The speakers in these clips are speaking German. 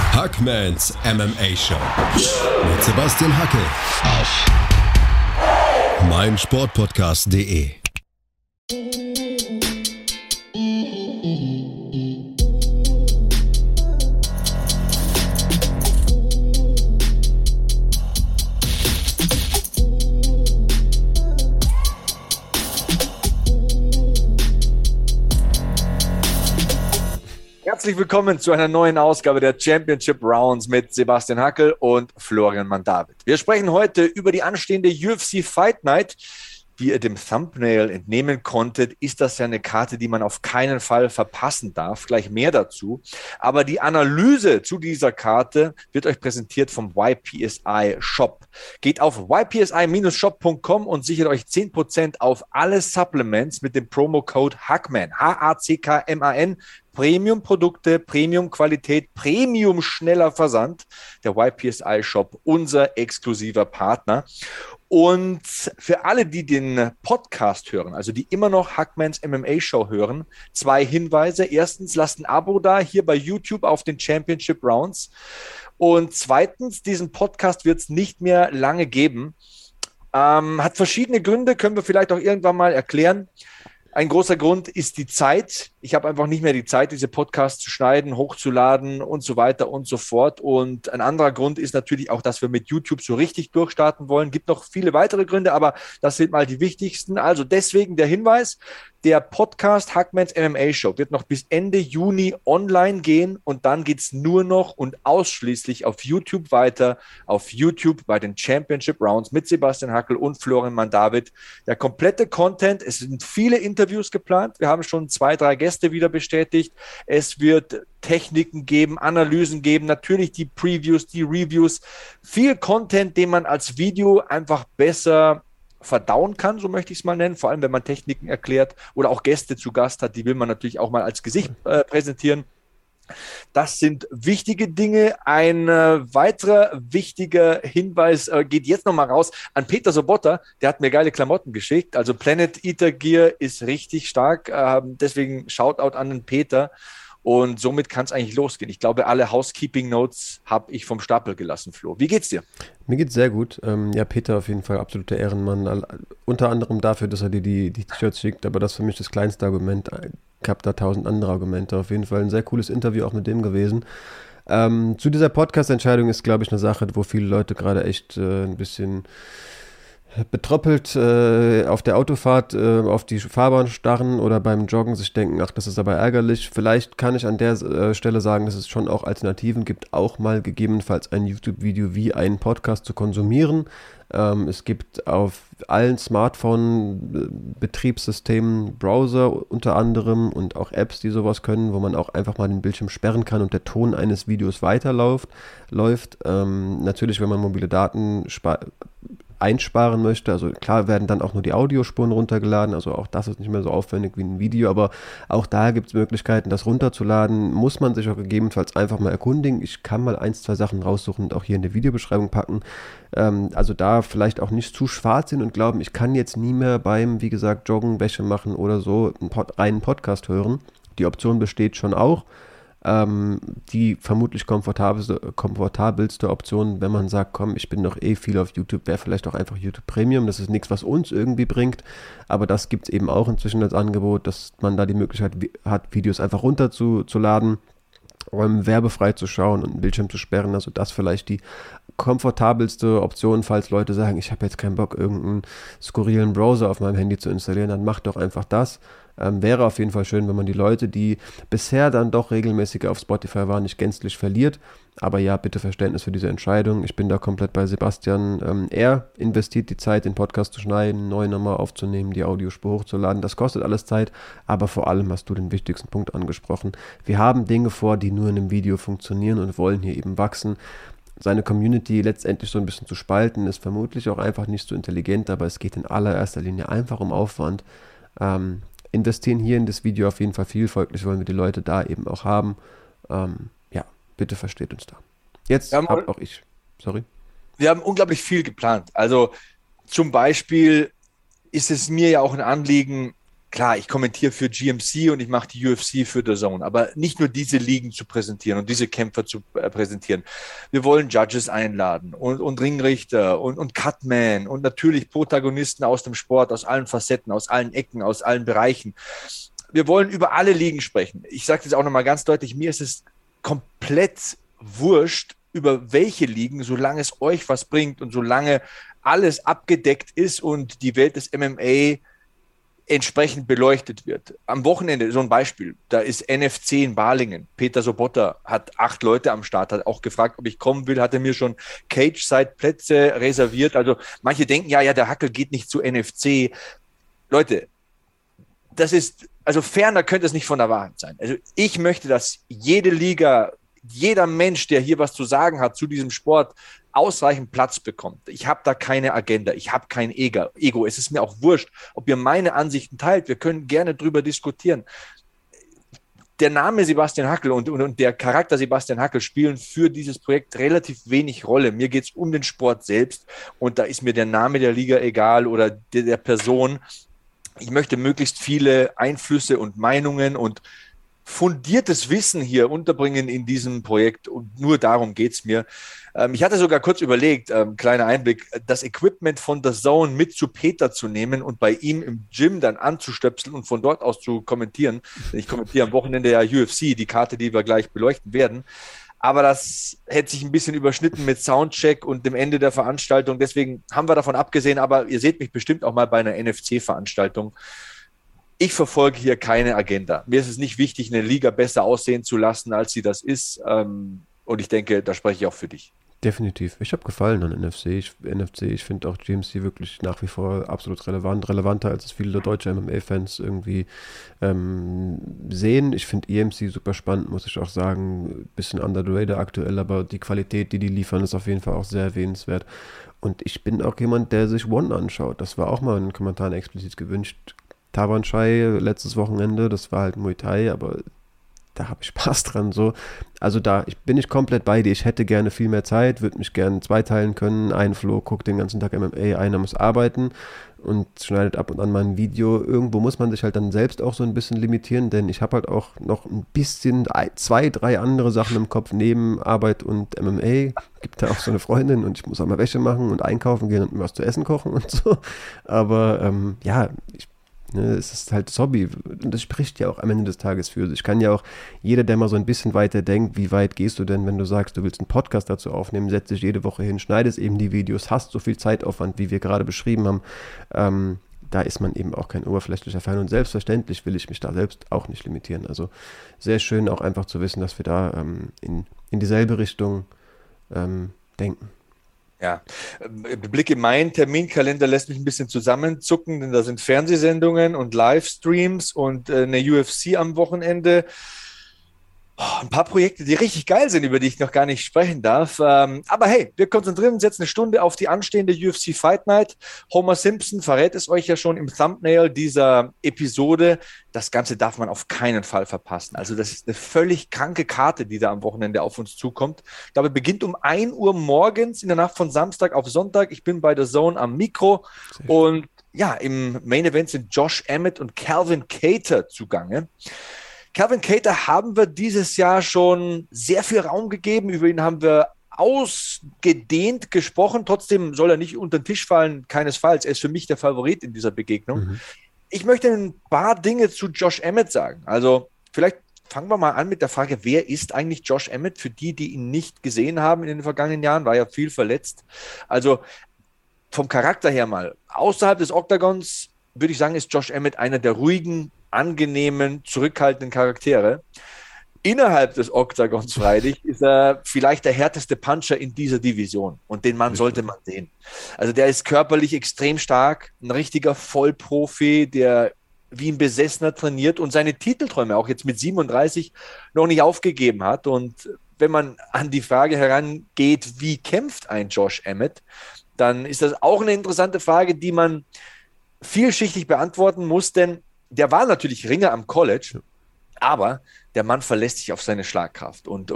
Hackmans MMA Show mit Sebastian Hackel auf meinsportpodcast.de. Herzlich willkommen zu einer neuen Ausgabe der Championship Rounds mit Sebastian Hackel und Florian Mandavid. Wir sprechen heute über die anstehende UFC Fight Night. Wie ihr dem Thumbnail entnehmen konntet, ist das ja eine Karte, die man auf keinen Fall verpassen darf. Gleich mehr dazu. Aber die Analyse zu dieser Karte wird euch präsentiert vom YPSI Shop. Geht auf ypsi-shop.com und sichert euch 10% auf alle Supplements mit dem Promo-Code HACKMAN. HACKMAN. Premium-Produkte, Premium-Qualität, Premium-schneller Versand. Der YPSI-Shop, unser exklusiver Partner. Und für alle, die den Podcast hören, also die immer noch Hackmans MMA Show hören, 2 Hinweise. Erstens, lasst ein Abo da, hier bei YouTube auf den Championship Rounds. Und zweitens, diesen Podcast wird es nicht mehr lange geben. Hat verschiedene Gründe, können wir vielleicht auch irgendwann mal erklären. Ein großer Grund ist die Zeit. Ich habe einfach nicht mehr die Zeit, diese Podcasts zu schneiden, hochzuladen und so weiter und so fort. Und ein anderer Grund ist natürlich auch, dass wir mit YouTube so richtig durchstarten wollen. Gibt noch viele weitere Gründe, aber das sind mal die wichtigsten. Also deswegen der Hinweis, der Podcast Hackmans MMA Show wird noch bis Ende Juni online gehen und dann geht's nur noch und ausschließlich auf YouTube weiter. Auf YouTube bei den Championship Rounds mit Sebastian Hackel und Florian Mandavid. Der komplette Content, es sind viele Interviews geplant. Wir haben schon 2, 3 Gäste wieder bestätigt. Es wird Techniken geben, Analysen geben, natürlich die Previews, die Reviews. Viel Content, den man als Video einfach besser verdauen kann, so möchte ich es mal nennen, vor allem wenn man Techniken erklärt oder auch Gäste zu Gast hat, die will man natürlich auch mal als Gesicht präsentieren. Das sind wichtige Dinge. Ein weiterer wichtiger Hinweis geht jetzt nochmal raus an Peter Sobotta, der hat mir geile Klamotten geschickt, also Planet Eater Gear ist richtig stark, deswegen Shoutout an den Peter. Und somit kann es eigentlich losgehen. Ich glaube, alle Housekeeping-Notes habe ich vom Stapel gelassen, Flo. Wie geht's dir? Mir geht's sehr gut. Ja, Peter auf jeden Fall absoluter Ehrenmann. Unter anderem dafür, dass er dir die T-Shirts schickt. Aber das ist für mich das kleinste Argument. Ich habe da 1000 andere Argumente. Auf jeden Fall ein sehr cooles Interview auch mit dem gewesen. Zu dieser Podcast-Entscheidung ist, glaube ich, eine Sache, wo viele Leute gerade echt ein bisschen betröppelt auf der Autofahrt auf die Fahrbahn starren oder beim Joggen sich denken, ach, das ist aber ärgerlich. Vielleicht kann ich an der Stelle sagen, dass es schon auch Alternativen gibt, auch mal gegebenenfalls ein YouTube-Video wie einen Podcast zu konsumieren. Es gibt auf allen Smartphone-Betriebssystemen Browser unter anderem und auch Apps, die sowas können, wo man auch einfach mal den Bildschirm sperren kann und der Ton eines Videos weiterläuft. Natürlich, wenn man mobile Daten einsparen möchte, also klar werden dann auch nur die Audiospuren runtergeladen, also auch das ist nicht mehr so aufwendig wie ein Video, aber auch da gibt es Möglichkeiten, das runterzuladen, muss man sich auch gegebenenfalls einfach mal erkundigen. Ich kann mal 1, 2 Sachen raussuchen und auch hier in der Videobeschreibung packen, also da vielleicht auch nicht zu schwarz sind und glauben, ich kann jetzt nie mehr beim, wie gesagt, Joggen, Wäsche machen oder so einen reinen Podcast hören. Die Option besteht schon auch. Die vermutlich komfortabelste Option, wenn man sagt, komm, ich bin doch viel auf YouTube, wäre vielleicht auch einfach YouTube Premium. Das ist nichts, was uns irgendwie bringt, aber das gibt es eben auch inzwischen als Angebot, dass man da die Möglichkeit hat, Videos einfach runterzuladen, werbefrei zu schauen und einen Bildschirm zu sperren. Also das vielleicht die komfortabelste Option, falls Leute sagen, ich habe jetzt keinen Bock, irgendeinen skurrilen Browser auf meinem Handy zu installieren, dann macht doch einfach das. Wäre auf jeden Fall schön, wenn man die Leute, die bisher dann doch regelmäßig auf Spotify waren, nicht gänzlich verliert. Aber ja, bitte Verständnis für diese Entscheidung. Ich bin da komplett bei Sebastian. Er investiert die Zeit, den Podcast zu schneiden, neue Nummer aufzunehmen, die Audiospur hochzuladen. Das kostet alles Zeit, aber vor allem hast du den wichtigsten Punkt angesprochen. Wir haben Dinge vor, die nur in einem Video funktionieren und wollen hier eben wachsen. Seine Community letztendlich so ein bisschen zu spalten, ist vermutlich auch einfach nicht so intelligent, aber es geht in allererster Linie einfach um Aufwand. Investieren hier in das Video auf jeden Fall viel, folglich wollen wir die Leute da eben auch haben. Ja, bitte versteht uns da. Jetzt habe auch ich, sorry. Wir haben unglaublich viel geplant. Also zum Beispiel ist es mir ja auch ein Anliegen, klar, ich kommentiere für GMC und ich mache die UFC für The Zone, aber nicht nur diese Ligen zu präsentieren und diese Kämpfer zu präsentieren. Wir wollen Judges einladen und Ringrichter und Cutman und natürlich Protagonisten aus dem Sport, aus allen Facetten, aus allen Ecken, aus allen Bereichen. Wir wollen über alle Ligen sprechen. Ich sage das auch nochmal ganz deutlich, mir ist es komplett wurscht, über welche Ligen, solange es euch was bringt und solange alles abgedeckt ist und die Welt des MMA entsprechend beleuchtet wird. Am Wochenende, so ein Beispiel, da ist NFC in Balingen. Peter Sobotta hat 8 Leute am Start, hat auch gefragt, ob ich kommen will, hat er mir schon Cage-Side-Plätze reserviert. Also manche denken, ja, der Hackel geht nicht zu NFC. Leute, das ist, also ferner könnte es nicht von der Wahrheit sein. Also ich möchte, dass jede Liga, jeder Mensch, der hier was zu sagen hat zu diesem Sport, ausreichend Platz bekommt. Ich habe da keine Agenda, ich habe kein Ego. Es ist mir auch wurscht, ob ihr meine Ansichten teilt. Wir können gerne drüber diskutieren. Der Name Sebastian Hackel und der Charakter Sebastian Hackel spielen für dieses Projekt relativ wenig Rolle. Mir geht es um den Sport selbst und da ist mir der Name der Liga egal oder der Person. Ich möchte möglichst viele Einflüsse und Meinungen und fundiertes Wissen hier unterbringen in diesem Projekt und nur darum geht es mir. Ich hatte sogar kurz überlegt, kleiner Einblick, das Equipment von The Zone mit zu Peter zu nehmen und bei ihm im Gym dann anzustöpseln und von dort aus zu kommentieren. Ich kommentiere am Wochenende ja UFC, die Karte, die wir gleich beleuchten werden. Aber das hätte sich ein bisschen überschnitten mit Soundcheck und dem Ende der Veranstaltung. Deswegen haben wir davon abgesehen, aber ihr seht mich bestimmt auch mal bei einer NFC-Veranstaltung. Ich verfolge hier keine Agenda. Mir ist es nicht wichtig, eine Liga besser aussehen zu lassen, als sie das ist. Und ich denke, da spreche ich auch für dich. Definitiv. Ich habe Gefallen an NFC. Ich finde auch GMC wirklich nach wie vor absolut relevant. Relevanter, als es viele deutsche MMA-Fans irgendwie sehen. Ich finde EMC super spannend, muss ich auch sagen. Bisschen under the radar aktuell, aber die Qualität, die liefern, ist auf jeden Fall auch sehr erwähnenswert. Und ich bin auch jemand, der sich One anschaut. Das war auch mal in den Kommentaren explizit gewünscht. Tawanchai letztes Wochenende, das war halt Muay Thai, aber da habe ich Spaß dran so. Also bin ich komplett bei dir. Ich hätte gerne viel mehr Zeit, würde mich gerne zweiteilen können. Ein Flo guckt den ganzen Tag MMA, einer muss arbeiten und schneidet ab und an mal ein Video. Irgendwo muss man sich halt dann selbst auch so ein bisschen limitieren, denn ich habe halt auch noch ein bisschen 2, 3 andere Sachen im Kopf neben Arbeit und MMA. Gibt da auch so eine Freundin und ich muss auch mal Wäsche machen und einkaufen gehen und mir was zu essen kochen und so. Aber es ist halt das Hobby und das spricht ja auch am Ende des Tages für sich. Kann ja auch jeder, der mal so ein bisschen weiter denkt, wie weit gehst du denn, wenn du sagst, du willst einen Podcast dazu aufnehmen, setzt dich jede Woche hin, schneidest eben die Videos, hast so viel Zeitaufwand, wie wir gerade beschrieben haben, da ist man eben auch kein oberflächlicher Fan und selbstverständlich will ich mich da selbst auch nicht limitieren. Also sehr schön auch einfach zu wissen, dass wir da in dieselbe Richtung denken. Ja, Blick in meinen Terminkalender lässt mich ein bisschen zusammenzucken, denn da sind Fernsehsendungen und Livestreams und eine UFC am Wochenende. Ein paar Projekte, die richtig geil sind, über die ich noch gar nicht sprechen darf. Aber hey, wir konzentrieren uns jetzt eine Stunde auf die anstehende UFC Fight Night. Homer Simpson verrät es euch ja schon im Thumbnail dieser Episode. Das Ganze darf man auf keinen Fall verpassen. Also das ist eine völlig kranke Karte, die da am Wochenende auf uns zukommt. Ich glaube, beginnt um 1 Uhr morgens in der Nacht von Samstag auf Sonntag. Ich bin bei The Zone am Mikro und ja, im Main Event sind Josh Emmett und Calvin Kattar zugange. Calvin Kattar haben wir dieses Jahr schon sehr viel Raum gegeben. Über ihn haben wir ausgedehnt gesprochen. Trotzdem soll er nicht unter den Tisch fallen, keinesfalls. Er ist für mich der Favorit in dieser Begegnung. Ich möchte ein paar Dinge zu Josh Emmett sagen. Also vielleicht fangen wir mal an mit der Frage, wer ist eigentlich Josh Emmett? Für die, die ihn nicht gesehen haben in den vergangenen Jahren, war ja viel verletzt. Also vom Charakter her mal, außerhalb des Oktagons würde ich sagen, ist Josh Emmett einer der ruhigen, angenehmen, zurückhaltenden Charaktere. Innerhalb des Oktagons freilich ist er vielleicht der härteste Puncher in dieser Division und den Mann sollte man sehen. Also der ist körperlich extrem stark, ein richtiger Vollprofi, der wie ein Besessener trainiert und seine Titelträume auch jetzt mit 37 noch nicht aufgegeben hat. Und wenn man an die Frage herangeht, wie kämpft ein Josh Emmett, dann ist das auch eine interessante Frage, die man vielschichtig beantworten muss, denn der war natürlich Ringer am College, Aber der Mann verlässt sich auf seine Schlagkraft und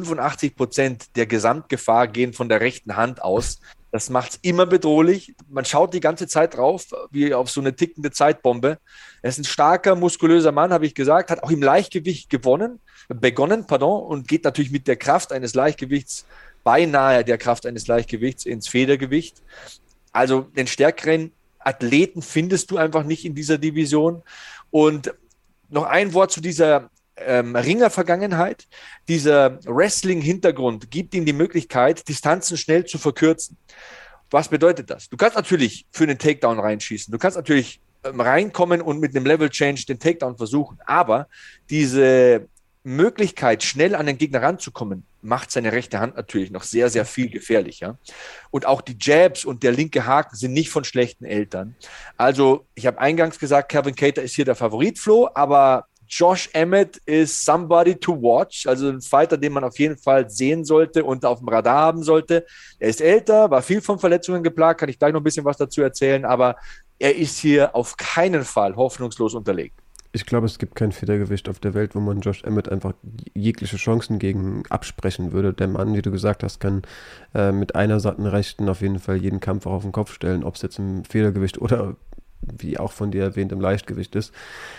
85% der Gesamtgefahr gehen von der rechten Hand aus. Das macht es immer bedrohlich. Man schaut die ganze Zeit drauf, wie auf so eine tickende Zeitbombe. Er ist ein starker, muskulöser Mann, habe ich gesagt, hat auch im Leichtgewicht begonnen und geht natürlich mit der Kraft eines Leichtgewichts, beinahe der Kraft eines Leichtgewichts ins Federgewicht. Also den stärkeren Athleten findest du einfach nicht in dieser Division. Und noch ein Wort zu dieser Ringer-Vergangenheit. Dieser Wrestling-Hintergrund gibt ihm die Möglichkeit, Distanzen schnell zu verkürzen. Was bedeutet das? Du kannst natürlich für einen Takedown reinschießen. Du kannst natürlich reinkommen und mit einem Level-Change den Takedown versuchen. Aber diese Möglichkeit, schnell an den Gegner ranzukommen, macht seine rechte Hand natürlich noch sehr, sehr viel gefährlicher. Und auch die Jabs und der linke Haken sind nicht von schlechten Eltern. Also, ich habe eingangs gesagt, Calvin Kattar ist hier der Favorit, Flo, aber Josh Emmett ist somebody to watch, also ein Fighter, den man auf jeden Fall sehen sollte und auf dem Radar haben sollte. Er ist älter, war viel von Verletzungen geplagt, kann ich gleich noch ein bisschen was dazu erzählen, aber er ist hier auf keinen Fall hoffnungslos unterlegt. Ich glaube, es gibt kein Federgewicht auf der Welt, wo man Josh Emmett einfach jegliche Chancen gegen absprechen würde. Der Mann, wie du gesagt hast, kann mit einer satten Rechten auf jeden Fall jeden Kampf auch auf den Kopf stellen, ob es jetzt im Federgewicht oder, wie auch von dir erwähnt, im Leichtgewicht ist.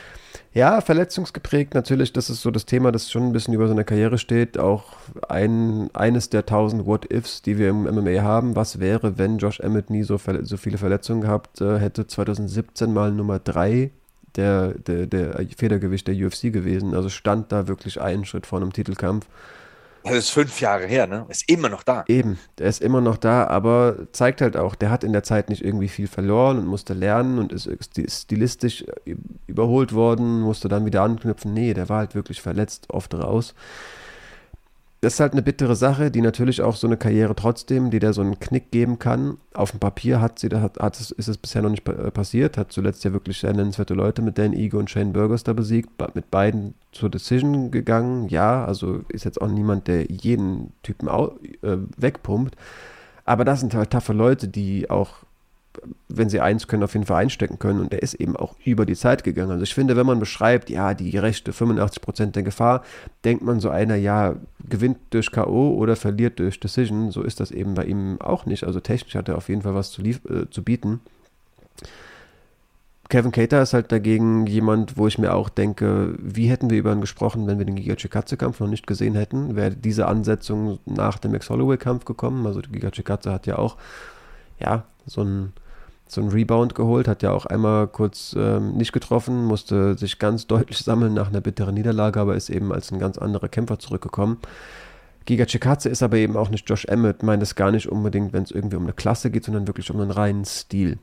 Ja, verletzungsgeprägt natürlich, das ist so das Thema, das schon ein bisschen über seine Karriere steht. Auch eines der 1000 What-Ifs, die wir im MMA haben. Was wäre, wenn Josh Emmett nie so viele Verletzungen gehabt hätte? 2017 mal Nummer 3 der Federgewicht der UFC gewesen. Also stand da wirklich einen Schritt vor einem Titelkampf. Das ist 5 Jahre her, ne? Ist immer noch da. Eben, der ist immer noch da, aber zeigt halt auch, der hat in der Zeit nicht irgendwie viel verloren und musste lernen und ist stilistisch überholt worden, musste dann wieder anknüpfen. Nee, der war halt wirklich verletzt, oft raus. Das ist halt eine bittere Sache, die natürlich auch so eine Karriere trotzdem, die der so einen Knick geben kann. Auf dem Papier ist es bisher noch nicht passiert, hat zuletzt ja wirklich sehr nennenswerte Leute mit Dan Ige und Shane Burgos da besiegt, mit beiden zur Decision gegangen. Ja, also ist jetzt auch niemand, der jeden Typen wegpumpt. Aber das sind halt taffe Leute, die auch, wenn sie eins können, auf jeden Fall einstecken können. Und der ist eben auch über die Zeit gegangen. Also ich finde, wenn man beschreibt, ja, die rechte 85% der Gefahr, denkt man so einer, ja, gewinnt durch K.O. oder verliert durch Decision. So ist das eben bei ihm auch nicht. Also technisch hat er auf jeden Fall was zu bieten. Calvin Kattar ist halt dagegen jemand, wo ich mir auch denke, wie hätten wir über ihn gesprochen, wenn wir den Giga Chikadze-Kampf noch nicht gesehen hätten? Wäre diese Ansetzung nach dem Max Holloway-Kampf gekommen? Also Giga Chikadze hat ja auch, ja, so ein Rebound geholt, hat ja auch einmal kurz nicht getroffen, musste sich ganz deutlich sammeln nach einer bitteren Niederlage, aber ist eben als ein ganz anderer Kämpfer zurückgekommen. Giga Chikadze ist aber eben auch nicht Josh Emmett, meint es gar nicht unbedingt, wenn es irgendwie um eine Klasse geht, sondern wirklich um einen reinen Stil.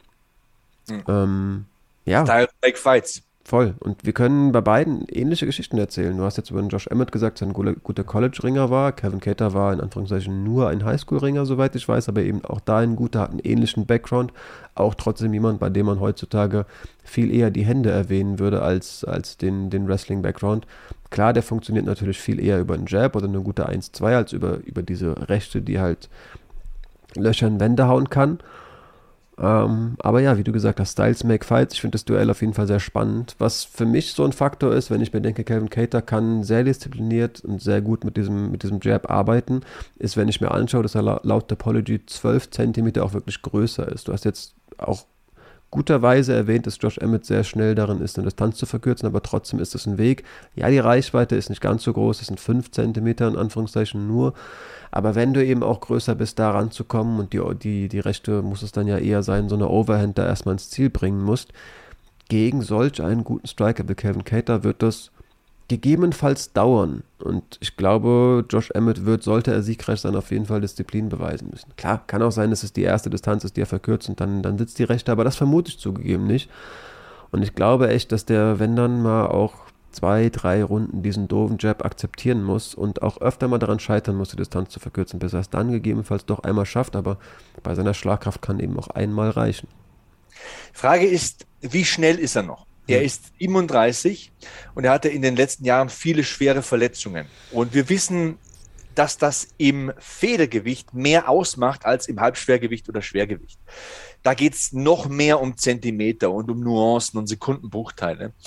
Ja. Style make fights. Voll. Und wir können bei beiden ähnliche Geschichten erzählen. Du hast jetzt über den Josh Emmett gesagt, dass er ein guter College-Ringer war. Calvin Kattar war in Anführungszeichen nur ein Highschool-Ringer, soweit ich weiß, aber eben auch da ein guter, hat einen ähnlichen Background. Auch trotzdem jemand, bei dem man heutzutage viel eher die Hände erwähnen würde als den Wrestling-Background. Klar, der funktioniert natürlich viel eher über einen Jab oder eine gute 1-2 als über diese Rechte, die halt Löcher in Wände hauen kann. Aber ja, wie du gesagt hast, Styles make fights. Ich finde das Duell auf jeden Fall sehr spannend. Was für mich so ein Faktor ist, wenn ich mir denke, Calvin Kattar kann sehr diszipliniert und sehr gut mit diesem Jab arbeiten, ist, wenn ich mir anschaue, dass er laut Topology 12 cm auch wirklich größer ist. Du hast jetzt auch guterweise erwähnt, dass Josh Emmett sehr schnell darin ist, eine Distanz zu verkürzen, aber trotzdem ist es ein Weg. Ja, die Reichweite ist nicht ganz so groß, es sind 5 cm in Anführungszeichen nur, aber wenn du eben auch größer bist, da ranzukommen und die Rechte muss es dann ja eher sein, so eine Overhand da erstmal ins Ziel bringen musst, gegen solch einen guten Striker wie Calvin Kattar wird das gegebenenfalls dauern. Und ich glaube, Josh Emmett sollte er siegreich sein, auf jeden Fall Disziplin beweisen müssen. Klar, kann auch sein, dass es die erste Distanz ist, die er verkürzt und dann sitzt die Rechte, aber das vermute ich zugegeben nicht. Und ich glaube echt, dass der, wenn dann mal auch 2-3 Runden diesen doofen Jab akzeptieren muss und auch öfter mal daran scheitern muss, die Distanz zu verkürzen, bis er es dann gegebenenfalls doch einmal schafft, aber bei seiner Schlagkraft kann eben auch einmal reichen. Frage ist, wie schnell ist er noch? Er ist 37 und er hatte in den letzten Jahren viele schwere Verletzungen. Und wir wissen, dass das im Federgewicht mehr ausmacht als im Halbschwergewicht oder Schwergewicht. Da geht es noch mehr um Zentimeter und um Nuancen und Sekundenbruchteile.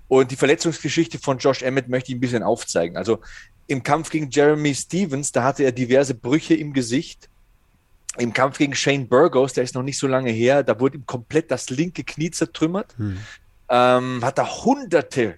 Und die Verletzungsgeschichte von Josh Emmett möchte ich ein bisschen aufzeigen. Also im Kampf gegen Jeremy Stephens, da hatte er diverse Brüche im Gesicht. Im Kampf gegen Shane Burgos, der ist noch nicht so lange her, da wurde ihm komplett das linke Knie zertrümmert. Hat er hunderte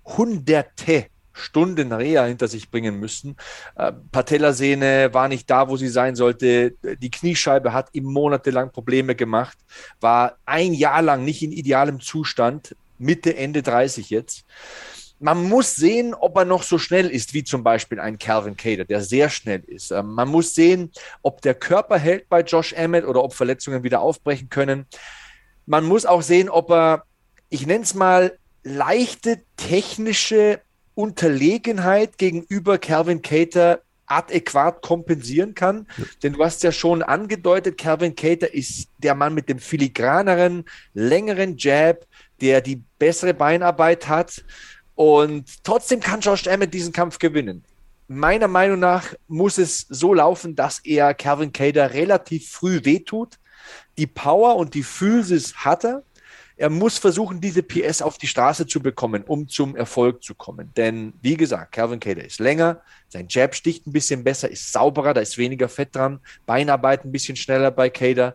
Stunden Reha hinter sich bringen müssen. Patellasehne war nicht da, wo sie sein sollte. Die Kniescheibe hat ihm monatelang Probleme gemacht. War ein Jahr lang nicht in idealem Zustand. Mitte, Ende 30 jetzt. Man muss sehen, ob er noch so schnell ist, wie zum Beispiel ein Calvin Kattar, der sehr schnell ist. Man muss sehen, ob der Körper hält bei Josh Emmett oder ob Verletzungen wieder aufbrechen können. Man muss auch sehen, ob er, ich nenne es mal, leichte technische Unterlegenheit gegenüber Calvin Kattar adäquat kompensieren kann. Ja. Denn du hast ja schon angedeutet, Calvin Kattar ist der Mann mit dem filigraneren, längeren Jab, der die bessere Beinarbeit hat. Und trotzdem kann Josh Emmett diesen Kampf gewinnen. Meiner Meinung nach muss es so laufen, dass er Calvin Kattar relativ früh wehtut. Die Power und die Physis hat er. Er muss versuchen, diese PS auf die Straße zu bekommen, um zum Erfolg zu kommen. Denn, wie gesagt, Calvin Kattar ist länger, sein Jab sticht ein bisschen besser, ist sauberer, da ist weniger Fett dran, Beinarbeit ein bisschen schneller bei Kattar.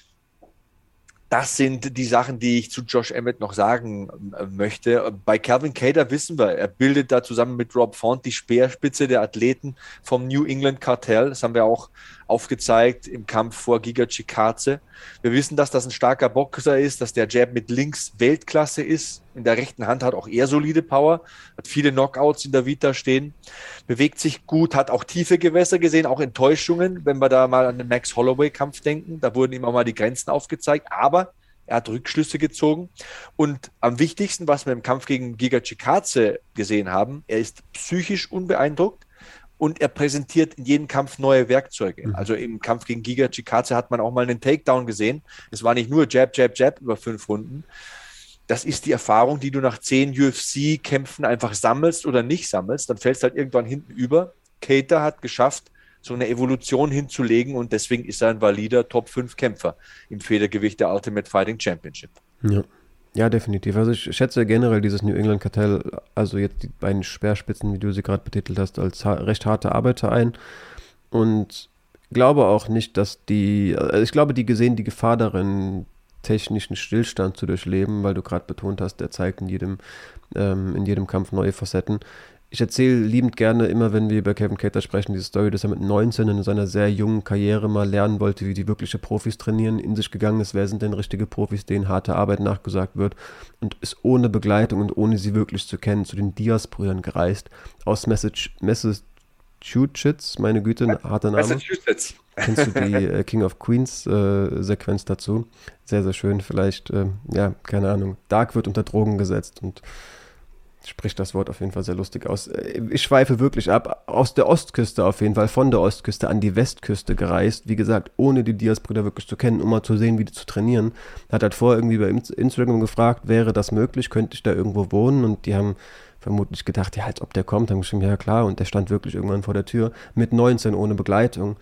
Das sind die Sachen, die ich zu Josh Emmett noch sagen möchte. Bei Calvin Kattar wissen wir, er bildet da zusammen mit Rob Font die Speerspitze der Athleten vom New England Cartel. Das haben wir auch aufgezeigt im Kampf vor Giga Chikadze. Wir wissen, dass das ein starker Boxer ist, dass der Jab mit links Weltklasse ist. In der rechten Hand hat auch er solide Power, hat viele Knockouts in der Vita stehen, bewegt sich gut, hat auch tiefe Gewässer gesehen, auch Enttäuschungen, wenn wir da mal an den Max Holloway-Kampf denken. Da wurden ihm auch mal die Grenzen aufgezeigt, aber er hat Rückschlüsse gezogen. Und am wichtigsten, was wir im Kampf gegen Giga Chikadze gesehen haben, er ist psychisch unbeeindruckt. Und er präsentiert in jedem Kampf neue Werkzeuge. Also im Kampf gegen Giga Chikadze hat man auch mal einen Takedown gesehen. Es war nicht nur Jab, Jab, Jab über 5 Runden. Das ist die Erfahrung, die du nach 10 UFC-Kämpfen einfach sammelst oder nicht sammelst. Dann fällst du halt irgendwann hinten über. Kattar hat geschafft, so eine Evolution hinzulegen und deswegen ist er ein valider Top-5-Kämpfer im Federgewicht der Ultimate Fighting Championship. Ja. Ja, definitiv. Also ich schätze generell dieses New England Cartel, also jetzt die beiden Speerspitzen, wie du sie gerade betitelt hast, als recht harte Arbeiter ein. Und glaube auch nicht, dass die gesehen die Gefahr darin, technischen Stillstand zu durchleben, weil du gerade betont hast, der zeigt in jedem Kampf neue Facetten. Ich erzähle liebend gerne immer, wenn wir über Calvin Kattar sprechen, diese Story, dass er mit 19 in seiner sehr jungen Karriere mal lernen wollte, wie die wirkliche Profis trainieren, in sich gegangen ist, wer sind denn richtige Profis, denen harte Arbeit nachgesagt wird und ist ohne Begleitung und ohne sie wirklich zu kennen zu den Diaz-Brüdern gereist, aus Massachusetts, meine Güte, ein harter Name. Massachusetts. Kennst du die King of Queens Sequenz dazu? Sehr, sehr schön, vielleicht, keine Ahnung, Dark wird unter Drogen gesetzt und spricht das Wort auf jeden Fall sehr lustig aus. Ich schweife wirklich ab. Aus der Ostküste auf jeden Fall, von der Ostküste an die Westküste gereist. Wie gesagt, ohne die Diaz-Brüder wirklich zu kennen, um mal zu sehen, wie die zu trainieren. Hat halt vorher irgendwie bei Instagram gefragt, wäre das möglich, könnte ich da irgendwo wohnen? Und die haben vermutlich gedacht, ja, als ob der kommt. Haben geschrieben, ja klar. Und der stand wirklich irgendwann vor der Tür mit 19 ohne Begleitung.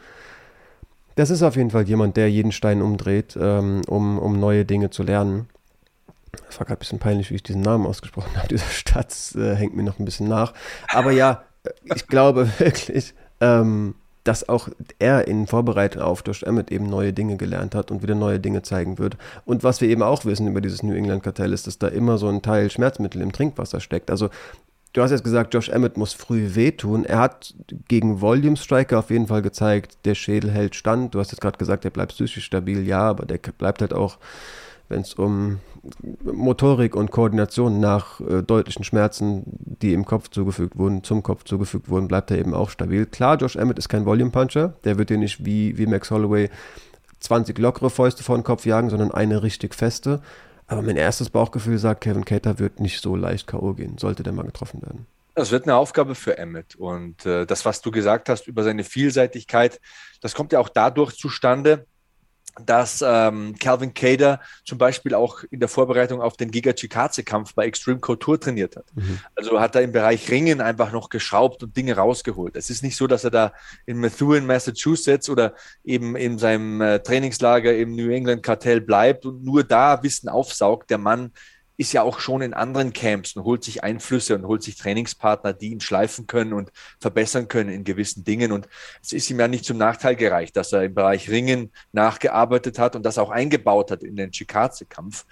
Das ist auf jeden Fall jemand, der jeden Stein umdreht, um neue Dinge zu lernen. Es war gerade ein bisschen peinlich, wie ich diesen Namen ausgesprochen habe. Dieser Stadt hängt mir noch ein bisschen nach. Aber ja, ich glaube wirklich, dass auch er in Vorbereitung auf Josh Emmett eben neue Dinge gelernt hat und wieder neue Dinge zeigen wird. Und was wir eben auch wissen über dieses New England Cartel ist, dass da immer so ein Teil Schmerzmittel im Trinkwasser steckt. Also du hast jetzt gesagt, Josh Emmett muss früh wehtun. Er hat gegen Volume Striker auf jeden Fall gezeigt, der Schädel hält stand. Du hast jetzt gerade gesagt, er bleibt psychisch stabil. Ja, aber der bleibt halt auch, wenn es um Motorik und Koordination nach deutlichen Schmerzen, die im Kopf zugefügt wurden, zum Kopf zugefügt wurden, bleibt er eben auch stabil. Klar, Josh Emmett ist kein Volume-Puncher, der wird dir nicht wie Max Holloway 20 lockere Fäuste vor den Kopf jagen, sondern eine richtig feste. Aber mein erstes Bauchgefühl sagt, Calvin Kattar wird nicht so leicht K.O. gehen, sollte der mal getroffen werden. Das wird eine Aufgabe für Emmett. Und das, was du gesagt hast über seine Vielseitigkeit, das kommt ja auch dadurch zustande, dass Calvin Kattar zum Beispiel auch in der Vorbereitung auf den Giga Chikadze-Kampf bei Extreme Couture trainiert hat. Also hat er im Bereich Ringen einfach noch geschraubt und Dinge rausgeholt. Es ist nicht so, dass er da in Methuen, Massachusetts oder eben in seinem Trainingslager im New England Cartel bleibt und nur da Wissen aufsaugt. Der Mann ist ja auch schon in anderen Camps und holt sich Einflüsse und holt sich Trainingspartner, die ihn schleifen können und verbessern können in gewissen Dingen. Und es ist ihm ja nicht zum Nachteil gereicht, dass er im Bereich Ringen nachgearbeitet hat und das auch eingebaut hat in den Chikadze-Kampf.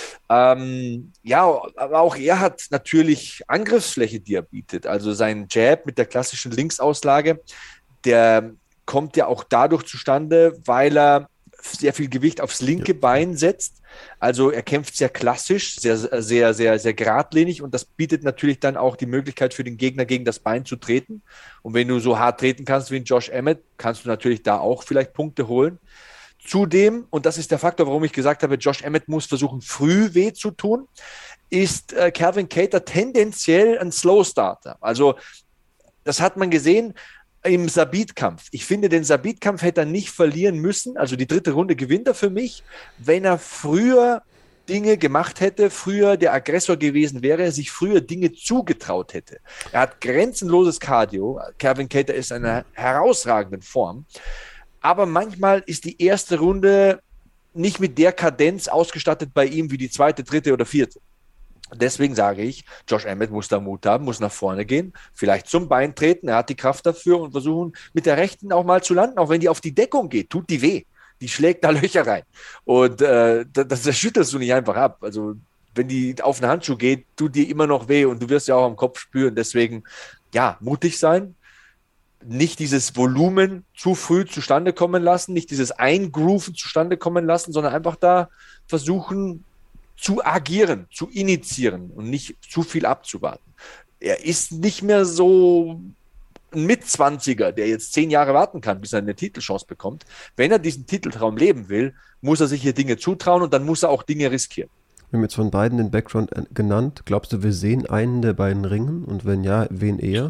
Ja, aber auch er hat natürlich Angriffsfläche, die er bietet. Also sein Jab mit der klassischen Linksauslage, der kommt ja auch dadurch zustande, weil er sehr viel Gewicht aufs linke Bein setzt. Also er kämpft sehr klassisch, sehr, sehr, sehr, sehr geradlinig und das bietet natürlich dann auch die Möglichkeit für den Gegner gegen das Bein zu treten. Und wenn du so hart treten kannst wie ein Josh Emmett, kannst du natürlich da auch vielleicht Punkte holen. Zudem, und das ist der Faktor, warum ich gesagt habe, Josh Emmett muss versuchen, früh weh zu tun, ist Calvin Kattar tendenziell ein Slow Starter. Also das hat man gesehen im Zabit-Kampf. Ich finde, den Zabit-Kampf hätte er nicht verlieren müssen. Also die 3. Runde gewinnt er für mich, wenn er früher Dinge gemacht hätte, früher der Aggressor gewesen wäre, sich früher Dinge zugetraut hätte. Er hat grenzenloses Cardio. Calvin Kattar ist in einer herausragenden Form. Aber manchmal ist die erste Runde nicht mit der Kadenz ausgestattet bei ihm wie die 2., 3. oder 4. Deswegen sage ich, Josh Emmett muss da Mut haben, muss nach vorne gehen, vielleicht zum Bein treten, er hat die Kraft dafür und versuchen mit der rechten auch mal zu landen, auch wenn die auf die Deckung geht, tut die weh, die schlägt da Löcher rein und das schüttelst du nicht einfach ab, also wenn die auf den Handschuh geht, tut die immer noch weh und du wirst ja auch am Kopf spüren, deswegen ja, mutig sein, nicht dieses Volumen zu früh zustande kommen lassen, nicht dieses Eingrooven zustande kommen lassen, sondern einfach da versuchen, zu agieren, zu initiieren und nicht zu viel abzuwarten. Er ist nicht mehr so ein Mitzwanziger, der jetzt 10 Jahre warten kann, bis er eine Titelchance bekommt. Wenn er diesen Titeltraum leben will, muss er sich hier Dinge zutrauen und dann muss er auch Dinge riskieren. Wir haben jetzt von beiden den Background genannt. Glaubst du, wir sehen einen der beiden ringen? Und wenn ja, wen eher?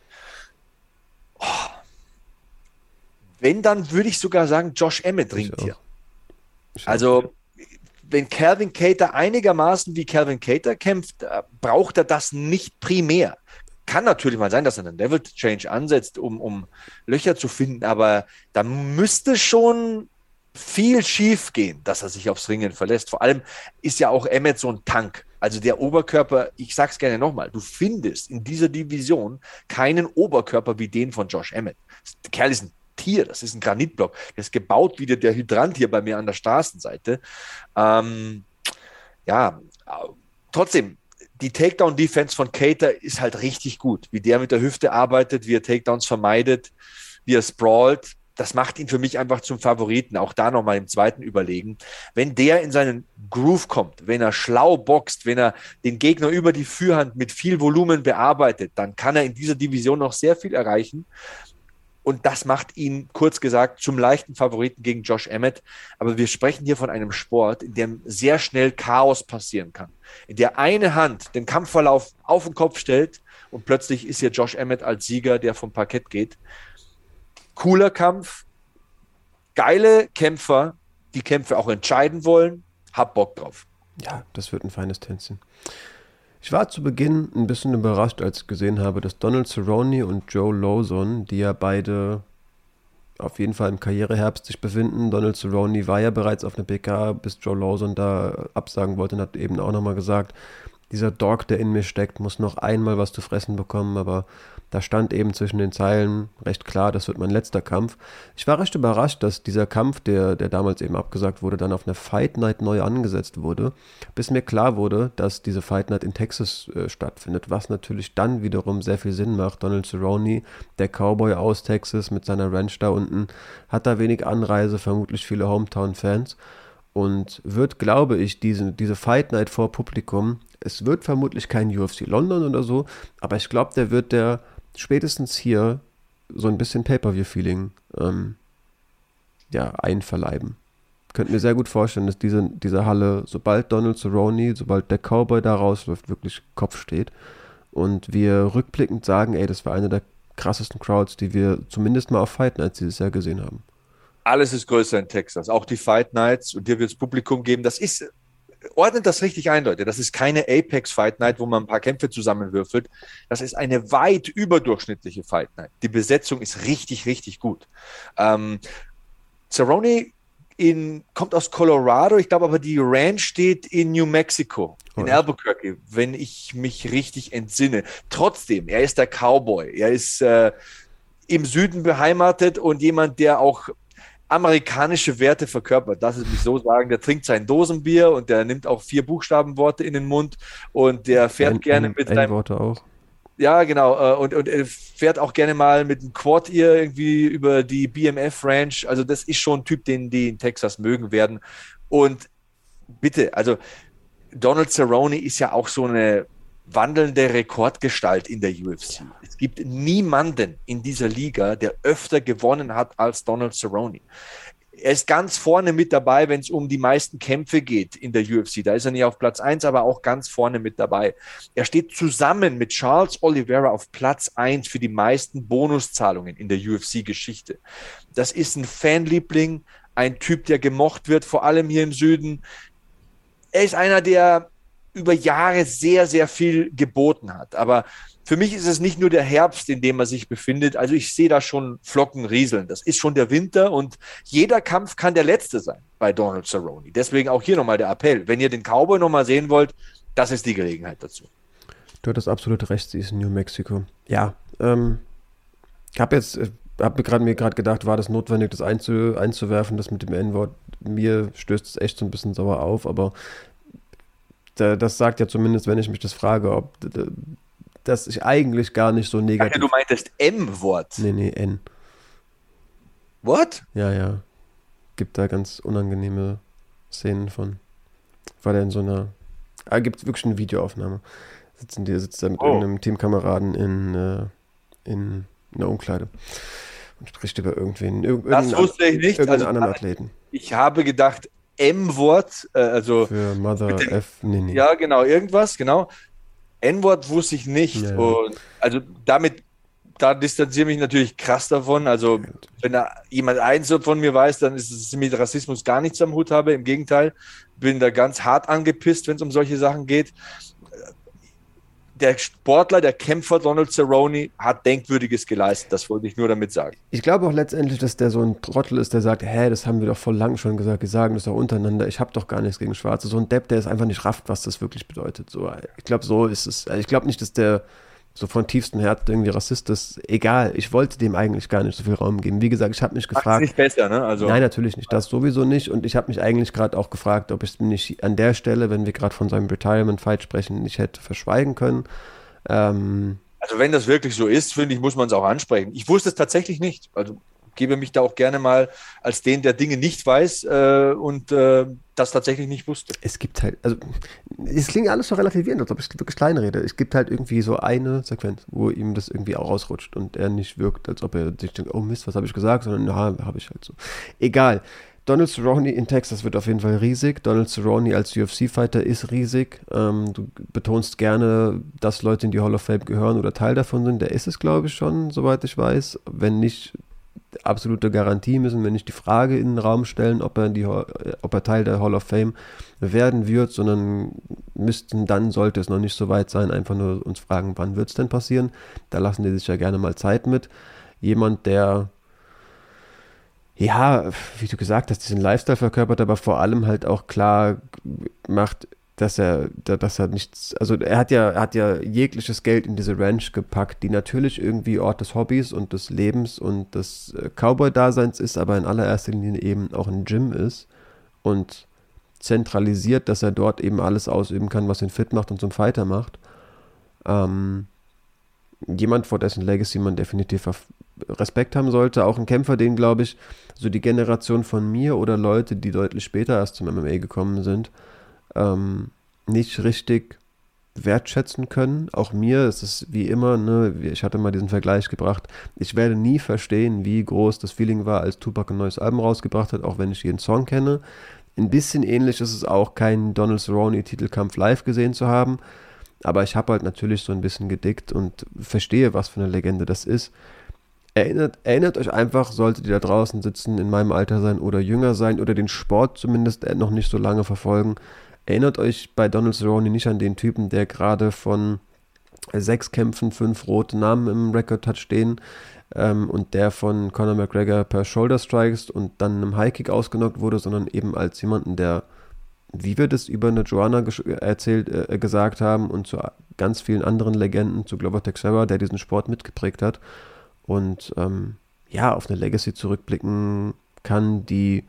Wenn, dann würde ich sogar sagen, Josh Emmett ringt hier. Also wenn Calvin Kattar einigermaßen wie Calvin Kattar kämpft, braucht er das nicht primär. Kann natürlich mal sein, dass er einen Level Change ansetzt, um Löcher zu finden, aber da müsste schon viel schief gehen, dass er sich aufs Ringen verlässt. Vor allem ist ja auch Emmett so ein Tank. Also der Oberkörper, ich sag's gerne nochmal, du findest in dieser Division keinen Oberkörper wie den von Josh Emmett. Der Kerl ist ein Tier, das ist ein Granitblock, der ist gebaut wie der Hydrant hier bei mir an der Straßenseite. Ja, trotzdem, die Takedown-Defense von Kattar ist halt richtig gut, wie der mit der Hüfte arbeitet, wie er Takedowns vermeidet, wie er sprawlt, das macht ihn für mich einfach zum Favoriten, auch da nochmal im zweiten Überlegen. Wenn der in seinen Groove kommt, wenn er schlau boxt, wenn er den Gegner über die Führhand mit viel Volumen bearbeitet, dann kann er in dieser Division noch sehr viel erreichen. Und das macht ihn, kurz gesagt, zum leichten Favoriten gegen Josh Emmett. Aber wir sprechen hier von einem Sport, in dem sehr schnell Chaos passieren kann. In der eine Hand den Kampfverlauf auf den Kopf stellt und plötzlich ist hier Josh Emmett als Sieger, der vom Parkett geht. Cooler Kampf, geile Kämpfer, die Kämpfe auch entscheiden wollen. Hab Bock drauf. Ja, das wird ein feines Tänzchen. Ich war zu Beginn ein bisschen überrascht, als ich gesehen habe, dass Donald Cerrone und Joe Lawson, die ja beide auf jeden Fall im Karriereherbst sich befinden. Donald Cerrone war ja bereits auf einer PK, bis Joe Lawson da absagen wollte und hat eben auch nochmal gesagt, dieser Dog, der in mir steckt, muss noch einmal was zu fressen bekommen, aber da stand eben zwischen den Zeilen recht klar, das wird mein letzter Kampf. Ich war recht überrascht, dass dieser Kampf, der damals eben abgesagt wurde, dann auf einer Fight Night neu angesetzt wurde, bis mir klar wurde, dass diese Fight Night in Texas stattfindet, was natürlich dann wiederum sehr viel Sinn macht. Donald Cerrone, der Cowboy aus Texas mit seiner Ranch da unten, hat da wenig Anreise, vermutlich viele Hometown-Fans und wird, glaube ich, diese Fight Night vor Publikum, es wird vermutlich kein UFC London oder so, aber ich glaube, der wird spätestens hier so ein bisschen Pay-Per-View-Feeling einverleiben. Könnte mir sehr gut vorstellen, dass diese Halle, sobald Donald Cerrone, sobald der Cowboy da rausläuft, wirklich Kopf steht und wir rückblickend sagen, ey, das war eine der krassesten Crowds, die wir zumindest mal auf Fight Nights dieses Jahr gesehen haben. Alles ist größer in Texas, auch die Fight Nights und dir wird es Publikum geben, ordnet das richtig ein, Leute. Das ist keine Apex Fight Night, wo man ein paar Kämpfe zusammenwürfelt. Das ist eine weit überdurchschnittliche Fight Night. Die Besetzung ist richtig, richtig gut. Cerrone kommt aus Colorado, ich glaube aber die Ranch steht in New Mexico, in Albuquerque, wenn ich mich richtig entsinne. Trotzdem, er ist der Cowboy, er ist im Süden beheimatet und jemand, der auch amerikanische Werte verkörpert. Lass es mich so sagen, der trinkt sein Dosenbier und der nimmt auch 4 Buchstabenworte in den Mund und der fährt gerne mit seinem... Worte auch. Ja, genau. Und fährt auch gerne mal mit einem Quad irgendwie über die BMF Ranch. Also das ist schon ein Typ, den die in Texas mögen werden. Und bitte, also Donald Cerrone ist ja auch so eine wandelnde Rekordgestalt in der UFC. Es gibt niemanden in dieser Liga, der öfter gewonnen hat als Donald Cerrone. Er ist ganz vorne mit dabei, wenn es um die meisten Kämpfe geht in der UFC. Da ist er nicht auf Platz 1, aber auch ganz vorne mit dabei. Er steht zusammen mit Charles Oliveira auf Platz 1 für die meisten Bonuszahlungen in der UFC-Geschichte. Das ist ein Fanliebling, ein Typ, der gemocht wird, vor allem hier im Süden. Er ist einer, der über Jahre sehr, sehr viel geboten hat. Aber für mich ist es nicht nur der Herbst, in dem er sich befindet. Also ich sehe da schon Flocken rieseln. Das ist schon der Winter und jeder Kampf kann der letzte sein bei Donald Cerrone. Deswegen auch hier nochmal der Appell. Wenn ihr den Cowboy nochmal sehen wollt, das ist die Gelegenheit dazu. Du hattest absolut recht, sie ist in New Mexico. Ja, ich habe mir gerade gedacht, war das notwendig, das einzuwerfen, das mit dem N-Wort. Mir stößt es echt so ein bisschen sauer auf, aber das sagt ja zumindest, wenn ich mich das frage, ob das ich eigentlich gar nicht so negativ... Du meintest M-Wort. Nee, N. What? Ja. Gibt da ganz unangenehme Szenen von. War der in so einer... gibt wirklich eine Videoaufnahme. Sitzt da mit irgendeinem Teamkameraden in einer Umkleide und spricht über irgendwen. Das wusste ich nicht. Irgendeinen anderen Athleten. Ich habe gedacht, M-Wort, also... Für Mother F, nee. Ja, genau, irgendwas, genau. N-Wort wusste ich nicht. Ja. Und also da distanziere ich mich natürlich krass davon. Also wenn da jemand eins von mir weiß, dann ist es mit Rassismus gar nichts am Hut habe. Im Gegenteil, bin da ganz hart angepisst, wenn es um solche Sachen geht. Der Sportler, der Kämpfer Donald Cerrone hat Denkwürdiges geleistet. Das wollte ich nur damit sagen. Ich glaube auch letztendlich, dass der so ein Trottel ist, der sagt, das haben wir doch voll lang schon gesagt, wir sagen das doch untereinander, ich habe doch gar nichts gegen Schwarze. So ein Depp, der es einfach nicht rafft, was das wirklich bedeutet. So, ich glaube, so ist es. Ich glaube nicht, dass der so von tiefstem Herzen irgendwie Rassist ist. Egal, ich wollte dem eigentlich gar nicht so viel Raum geben. Wie gesagt, ich habe mich gefragt... Macht's nicht besser, ne? Also, nein, natürlich nicht, das sowieso nicht. Und ich habe mich eigentlich gerade auch gefragt, ob ich nicht an der Stelle, wenn wir gerade von seinem Retirement-Fight sprechen, nicht hätte verschweigen können. Also wenn das wirklich so ist, finde ich, muss man es auch ansprechen. Ich wusste es tatsächlich nicht. Also gebe mich da auch gerne mal als den, der Dinge nicht weiß und das tatsächlich nicht wusste. Es gibt halt, also es klingt alles so relativierend, als ob ich wirklich klein rede. Es gibt halt irgendwie so eine Sequenz, wo ihm das irgendwie auch rausrutscht und er nicht wirkt, als ob er sich denkt, oh Mist, was habe ich gesagt, sondern ja, habe ich halt so. Egal. Donald Cerrone in Texas wird auf jeden Fall riesig. Donald Cerrone als UFC-Fighter ist riesig. Du betonst gerne, dass Leute in die Hall of Fame gehören oder Teil davon sind. Der ist es, glaube ich, schon, soweit ich weiß. Wenn nicht, absolute Garantie, müssen wir nicht die Frage in den Raum stellen, ob er Teil der Hall of Fame werden wird, sondern sollte es noch nicht so weit sein, einfach nur uns fragen, wann wird es denn passieren. Da lassen die sich ja gerne mal Zeit mit. Jemand, der wie du gesagt hast, diesen Lifestyle verkörpert, aber vor allem halt auch klar macht, dass er nichts, also er hat ja jegliches Geld in diese Ranch gepackt, die natürlich irgendwie Ort des Hobbys und des Lebens und des Cowboy-Daseins ist, aber in allererster Linie eben auch ein Gym ist und zentralisiert, dass er dort eben alles ausüben kann, was ihn fit macht und zum Fighter macht. Jemand, vor dessen Legacy man definitiv Respekt haben sollte, auch ein Kämpfer, den, glaube ich, so die Generation von mir oder Leute, die deutlich später erst zum MMA gekommen sind, nicht richtig wertschätzen können. Auch mir ist es wie immer, ich hatte mal diesen Vergleich gebracht, ich werde nie verstehen, wie groß das Feeling war, als Tupac ein neues Album rausgebracht hat, auch wenn ich jeden Song kenne. Ein bisschen ähnlich ist es auch, keinen Donald Cerrone-Titelkampf live gesehen zu haben, aber ich habe halt natürlich so ein bisschen gedickt und verstehe, was für eine Legende das ist. Erinnert euch einfach, solltet ihr da draußen sitzen, in meinem Alter sein oder jünger sein oder den Sport zumindest noch nicht so lange verfolgen, erinnert euch bei Donald Cerrone nicht an den Typen, der gerade von 6 Kämpfen 5 rote Namen im Rekord hat stehen, und der von Conor McGregor per Shoulder Strikes und dann einem High-Kick ausgenockt wurde, sondern eben als jemanden, der, wie wir das über eine Joanna gesagt haben und zu ganz vielen anderen Legenden, zu Glover Teixeira, der diesen Sport mitgeprägt hat und auf eine Legacy zurückblicken kann, die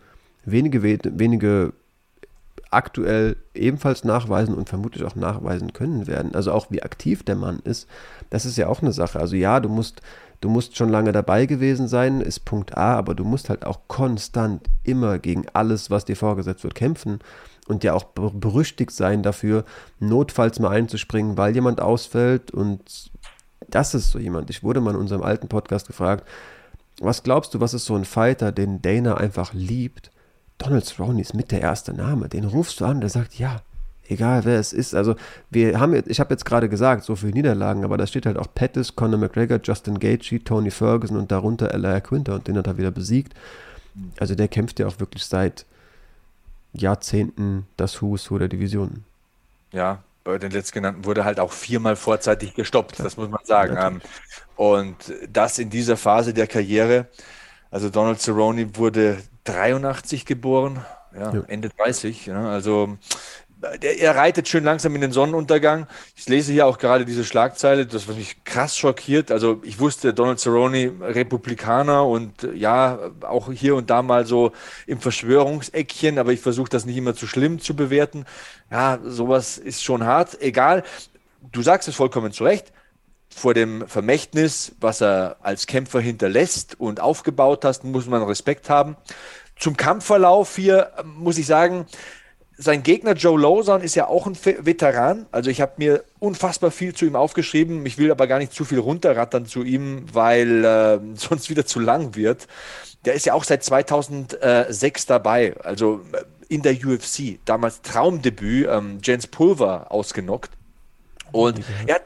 wenige aktuell ebenfalls nachweisen und vermutlich auch nachweisen können werden. Also auch wie aktiv der Mann ist, das ist ja auch eine Sache. Also ja, du musst schon lange dabei gewesen sein, ist Punkt A, aber du musst halt auch konstant immer gegen alles, was dir vorgesetzt wird, kämpfen und ja auch berüchtigt sein dafür, notfalls mal einzuspringen, weil jemand ausfällt, und das ist so jemand. Ich wurde mal in unserem alten Podcast gefragt, was glaubst du, was ist so ein Fighter, den Dana einfach liebt? Donald Cerrone ist mit der erste Name. Den rufst du an, der sagt, ja, egal wer es ist. Also ich habe jetzt gerade gesagt, so viele Niederlagen, aber da steht halt auch Pettis, Conor McGregor, Justin Gaethje, Tony Ferguson und darunter Elijah Quinter, und den hat er wieder besiegt. Also der kämpft ja auch wirklich seit Jahrzehnten das Who's Who der Divisionen. Ja, bei den letztgenannten wurde halt auch 4-mal vorzeitig gestoppt, das muss man sagen. Und das in dieser Phase der Karriere. Also Donald Cerrone wurde 83 geboren, Ende 30. Also er reitet schön langsam in den Sonnenuntergang. Ich lese hier auch gerade diese Schlagzeile, das was mich krass schockiert. Also ich wusste, Donald Cerrone, Republikaner und auch hier und da mal so im Verschwörungseckchen, aber ich versuche das nicht immer zu schlimm zu bewerten. Ja, sowas ist schon hart. Egal, du sagst es vollkommen zu Recht. Vor dem Vermächtnis, was er als Kämpfer hinterlässt und aufgebaut hast, muss man Respekt haben. Zum Kampfverlauf hier muss ich sagen, sein Gegner Joe Lauzon ist ja auch ein Veteran. Also ich habe mir unfassbar viel zu ihm aufgeschrieben. Ich will aber gar nicht zu viel runterrattern zu ihm, weil sonst wieder zu lang wird. Der ist ja auch seit 2006 dabei, also in der UFC. Damals Traumdebüt, Jens Pulver ausgenockt. Und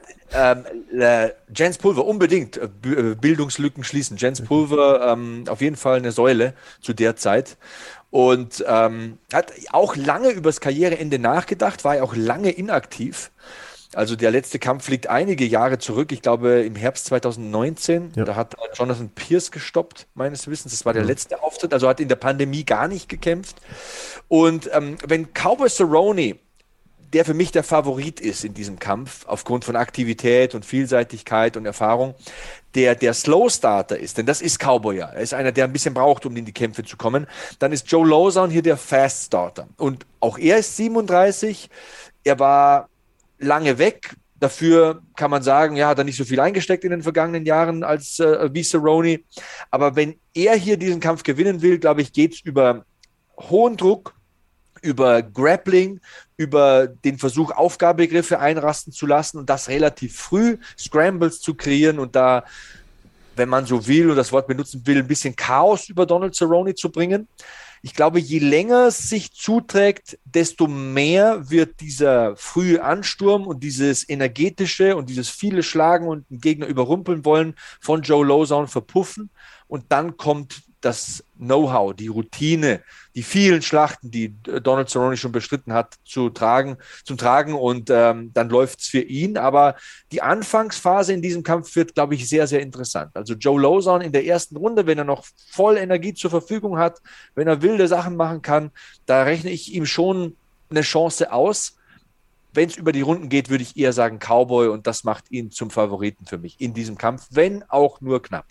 Jens Pulver unbedingt Bildungslücken schließen. Jens Pulver auf jeden Fall eine Säule zu der Zeit. Und hat auch lange über das Karriereende nachgedacht, war ja auch lange inaktiv. Also der letzte Kampf liegt einige Jahre zurück, ich glaube im Herbst 2019. Ja. Da hat Jonathan Pierce gestoppt, meines Wissens. Das war der letzte Auftritt, also hat in der Pandemie gar nicht gekämpft. Und wenn Cowboy Cerrone, der für mich der Favorit ist in diesem Kampf, aufgrund von Aktivität und Vielseitigkeit und Erfahrung, der Slow-Starter ist, denn das ist Cowboy ja. Er ist einer, der ein bisschen braucht, um in die Kämpfe zu kommen. Dann ist Joe Lauzon hier der Fast-Starter. Und auch er ist 37. Er war lange weg. Dafür kann man sagen, ja, hat er nicht so viel eingesteckt in den vergangenen Jahren als wie Cerrone. Aber wenn er hier diesen Kampf gewinnen will, glaube ich, geht es über hohen Druck, über Grappling, über den Versuch, Aufgabegriffe einrasten zu lassen und das relativ früh, Scrambles zu kreieren und da, wenn man so will und das Wort benutzen will, ein bisschen Chaos über Donald Cerrone zu bringen. Ich glaube, je länger es sich zuträgt, desto mehr wird dieser frühe Ansturm und dieses energetische und dieses viele Schlagen und den Gegner überrumpeln wollen von Joe Lauzon verpuffen. Und dann kommt das Know-how, die Routine, die vielen Schlachten, die Donald Cerrone schon bestritten hat, zum Tragen und dann läuft es für ihn. Aber die Anfangsphase in diesem Kampf wird, glaube ich, sehr, sehr interessant. Also Joe Lauzon in der ersten Runde, wenn er noch voll Energie zur Verfügung hat, wenn er wilde Sachen machen kann, da rechne ich ihm schon eine Chance aus. Wenn es über die Runden geht, würde ich eher sagen Cowboy, und das macht ihn zum Favoriten für mich in diesem Kampf, wenn auch nur knapp.